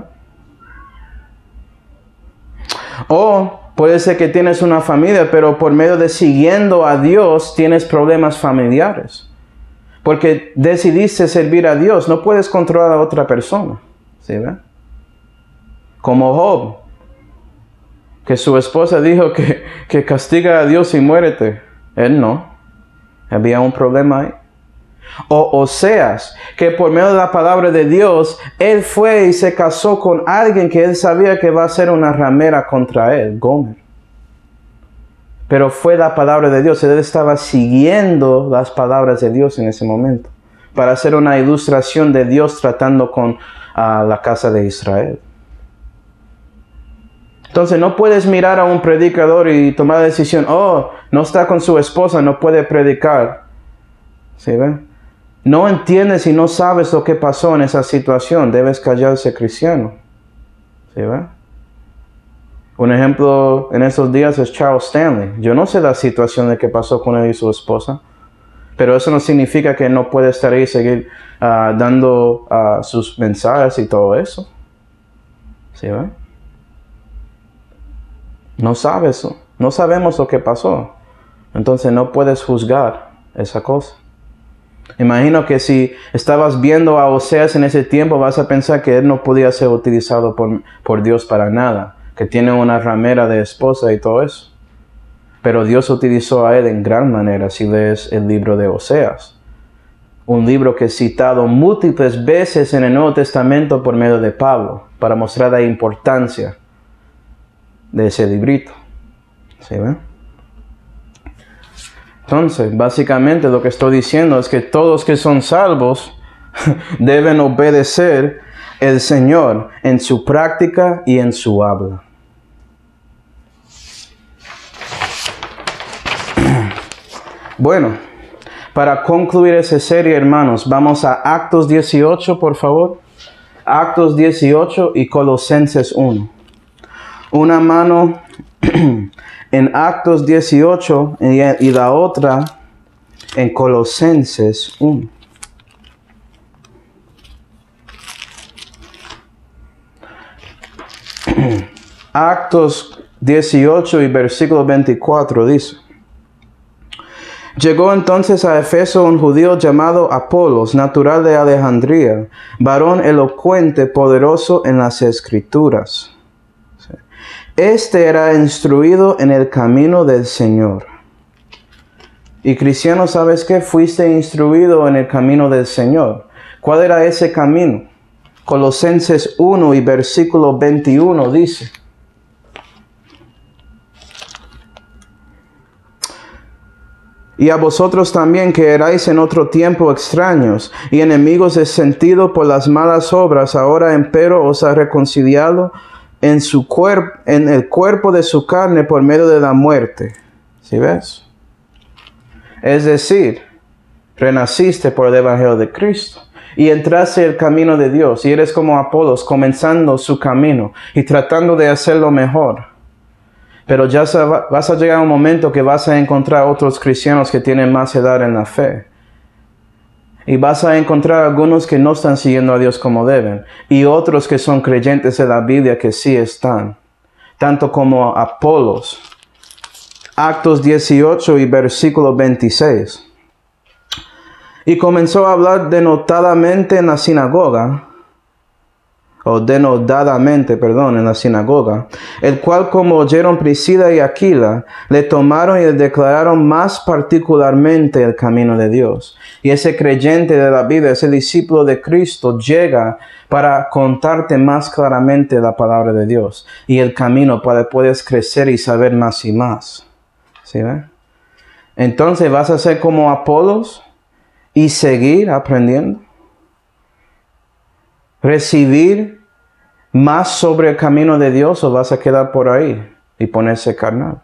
O puede ser que tienes una familia, pero por medio de siguiendo a Dios tienes problemas familiares. Porque decidiste servir a Dios, no puedes controlar a otra persona. ¿Sí va? Como Job, que su esposa dijo que, que castiga a Dios y muérete. Él no. Había un problema ahí. O Oseas, que por medio de la palabra de Dios, él fue y se casó con alguien que él sabía que va a ser una ramera contra él, Gomer. Pero fue la palabra de Dios. Él estaba siguiendo las palabras de Dios en ese momento, para hacer una ilustración de Dios tratando con uh, la casa de Israel. Entonces no puedes mirar a un predicador y tomar la decisión, oh, no está con su esposa, no puede predicar. ¿Sí ven? No entiendes y no sabes lo que pasó en esa situación, debes callarse, cristiano. ¿Sí ven? Un ejemplo en estos días es Charles Stanley. Yo no sé la situación de qué pasó con él y su esposa, pero eso no significa que no puede estar ahí y seguir uh, dando uh, sus mensajes y todo eso. ¿Sí ven? No sabes, no sabemos lo que pasó. Entonces no puedes juzgar esa cosa. Imagino que si estabas viendo a Oseas en ese tiempo, vas a pensar que él no podía ser utilizado por, por Dios para nada. Que tiene una ramera de esposa y todo eso. Pero Dios utilizó a él en gran manera si lees el libro de Oseas. Un libro que es citado múltiples veces en el Nuevo Testamento por medio de Pablo, para mostrar la importancia de ese librito. ¿Sí ven? Entonces, básicamente lo que estoy diciendo es que todos que son salvos deben obedecer al Señor en su práctica y en su habla. Bueno, para concluir esa serie, hermanos, vamos a Actos dieciocho, por favor. Actos dieciocho y Colosenses uno. Una mano en Actos dieciocho y, y la otra en Colosenses uno. Actos dieciocho y versículo veinticuatro dice: Llegó entonces a Efeso un judío llamado Apolos, natural de Alejandría, varón elocuente, poderoso en las Escrituras. Este era instruido en el camino del Señor. Y cristiano, ¿sabes qué? Fuiste instruido en el camino del Señor. ¿Cuál era ese camino? Colosenses uno y versículo veintiuno dice: Y a vosotros también, que erais en otro tiempo extraños y enemigos de sentido por las malas obras, ahora empero os ha reconciliado en, su cuerpo, en el cuerpo de su carne por medio de la muerte. ¿Sí ves? Es decir, renaciste por el Evangelio de Cristo y entraste en el camino de Dios, y eres como Apolos, comenzando su camino y tratando de hacerlo mejor. Pero ya vas a llegar a un momento que vas a encontrar otros cristianos que tienen más edad en la fe. Y vas a encontrar algunos que no están siguiendo a Dios como deben. Y otros que son creyentes de la Biblia que sí están. Tanto como Apolos. Actos dieciocho y versículo veintiséis. Y comenzó a hablar denotadamente en la sinagoga. o denodadamente, perdón, en la sinagoga, el cual como oyeron Priscila y Aquila, le tomaron y le declararon más particularmente el camino de Dios. Y ese creyente de la Biblia, ese discípulo de Cristo, llega para contarte más claramente la palabra de Dios y el camino para que puedas crecer y saber más y más. ¿Sí ve? Entonces, ¿vas a ser como Apolos y seguir aprendiendo? ¿Recibir más sobre el camino de Dios o vas a quedar por ahí y ponerse carnal?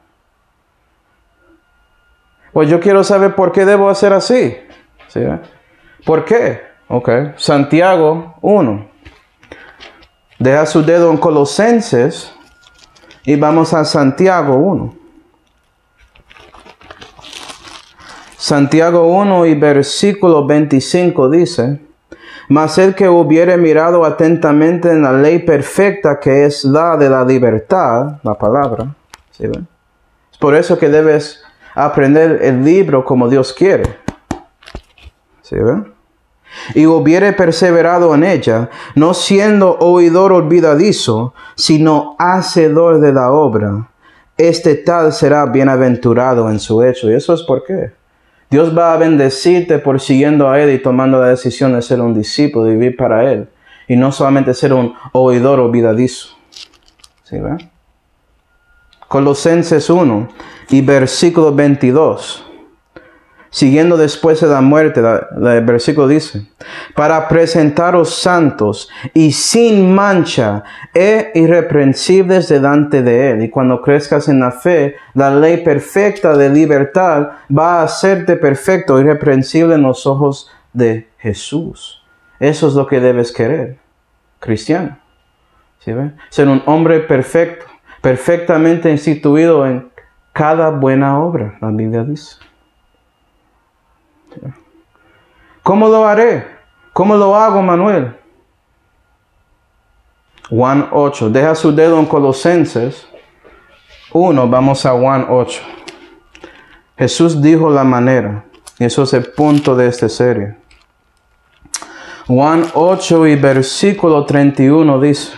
Pues yo quiero saber por qué debo hacer así. ¿Sí? ¿Por qué? Ok. Santiago uno. Deja su dedo en Colosenses y vamos a Santiago uno. Santiago uno y versículo veinticinco dice: Mas el que hubiere mirado atentamente en la ley perfecta, que es la de la libertad, la palabra, ¿sí ven? Es por eso que debes aprender el libro como Dios quiere, ¿sí ven? Y hubiere perseverado en ella, no siendo oidor olvidadizo, sino hacedor de la obra, este tal será bienaventurado en su hecho. ¿Y eso es por qué? Dios va a bendecirte por siguiendo a Él y tomando la decisión de ser un discípulo, de vivir para Él. Y no solamente ser un oidor olvidadizo. ¿Sí ven? Colosenses uno y versículo veintidós. Siguiendo después de la muerte, el versículo dice: Para presentaros santos y sin mancha e irreprensibles delante de Él. Y cuando crezcas en la fe, la ley perfecta de libertad va a hacerte perfecto, irreprensible en los ojos de Jesús. Eso es lo que debes querer, cristiano. ¿Sí ven? Ser un hombre perfecto, perfectamente instituido en cada buena obra, la Biblia dice. ¿Cómo lo haré? ¿Cómo lo hago, Manuel? Juan ocho. Deja su dedo en Colosenses uno. Vamos a Juan ocho. Jesús dijo la manera. Y eso es el punto de esta serie. Juan ocho y versículo treinta y uno dice: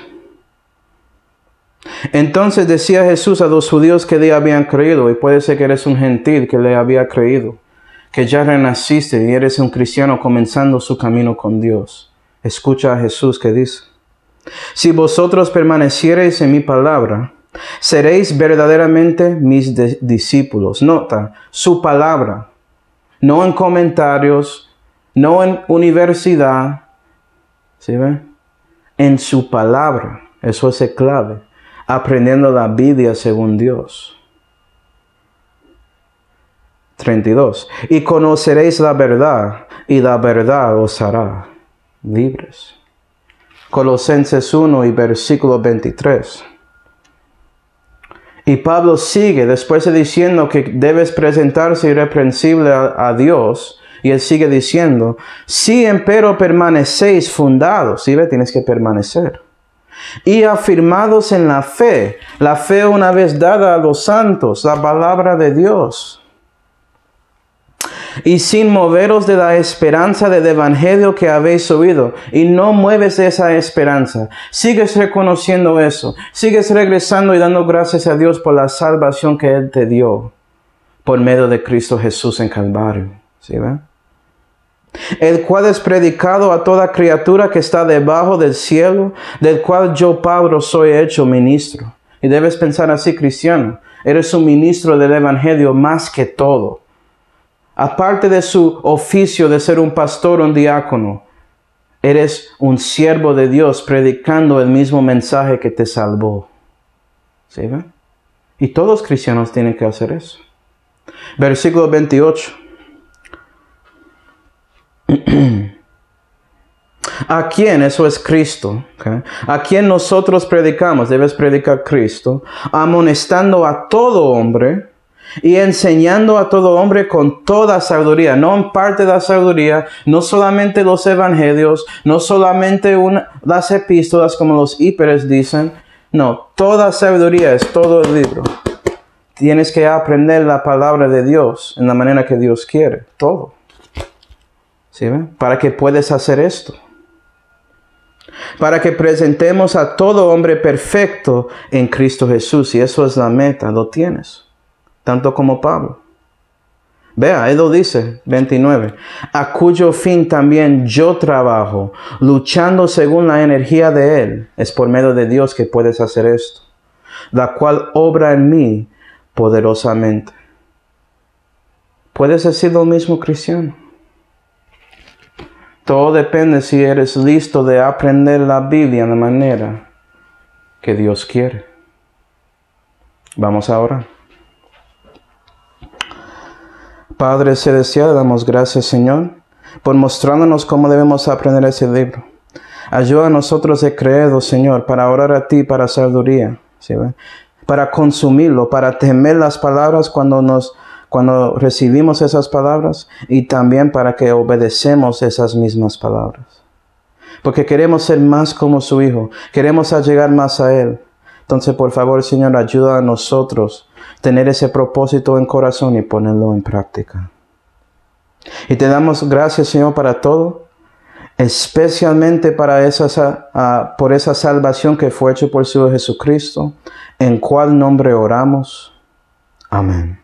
Entonces decía Jesús a los judíos que le habían creído, y puede ser que eres un gentil que le había creído, que ya renaciste y eres un cristiano comenzando su camino con Dios. Escucha a Jesús que dice: Si vosotros permaneciereis en mi palabra, seréis verdaderamente mis discípulos. Nota, su palabra. No en comentarios, no en universidad. ¿Sí ven? En su palabra. Eso es el clave. Aprendiendo la Biblia según Dios. treinta y dos. Y conoceréis la verdad, y la verdad os hará libres. Colosenses uno y versículo veintitrés. Y Pablo sigue después de diciendo que debes presentarse irreprensible a, a Dios. Y él sigue diciendo: Si empero permanecéis fundados. ¿Sí ve? Tienes que permanecer. y afirmados en la fe, la fe una vez dada a los santos, la palabra de Dios. Y sin moveros de la esperanza del evangelio que habéis oído, y no mueves de esa esperanza. Sigues reconociendo eso, sigues regresando y dando gracias a Dios por la salvación que Él te dio, por medio de Cristo Jesús en Calvario. ¿Sí ve? El cual es predicado a toda criatura que está debajo del cielo, del cual yo, Pablo, soy hecho ministro. Y debes pensar así, cristiano. Eres un ministro del evangelio más que todo. Aparte de su oficio de ser un pastor o un diácono, eres un siervo de Dios predicando el mismo mensaje que te salvó. ¿Sí ve? Y todos los cristianos tienen que hacer eso. Versículo veintiocho. ¿A quién? Eso es Cristo. ¿Okay? ¿A quién nosotros predicamos? Debes predicar Cristo. Amonestando a todo hombre y enseñando a todo hombre con toda sabiduría. No en parte de la sabiduría, no solamente los evangelios, no solamente una, las epístolas como los híperes dicen. No, toda sabiduría es todo el libro. Tienes que aprender la palabra de Dios en la manera que Dios quiere. Todo. ¿Sí ve? Para que puedas hacer esto. Para que presentemos a todo hombre perfecto en Cristo Jesús. Y eso es la meta, lo tienes. Tanto como Pablo. Vea, él lo dice, veintinueve. A cuyo fin también yo trabajo, luchando según la energía de Él. Es por medio de Dios que puedes hacer esto. La cual obra en mí poderosamente. ¿Puedes decir lo mismo, cristiano? Todo depende si eres listo de aprender la Biblia de la manera que Dios quiere. Vamos a orar. Padre celestial, damos gracias, Señor, por mostrándonos cómo debemos aprender ese libro. Ayuda a nosotros de creerlo, Señor, para orar a ti, para sabiduría, ¿sí ve? Para consumirlo, para temer las palabras cuando nos cuando recibimos esas palabras y también para que obedecemos esas mismas palabras. Porque queremos ser más como su Hijo, queremos llegar más a Él. Entonces, por favor, Señor, ayuda a nosotros a tener ese propósito en corazón y ponerlo en práctica. Y te damos gracias, Señor, para todo, especialmente para esa, uh, por esa salvación que fue hecha por su Hijo Jesucristo, en cual nombre oramos. Amén.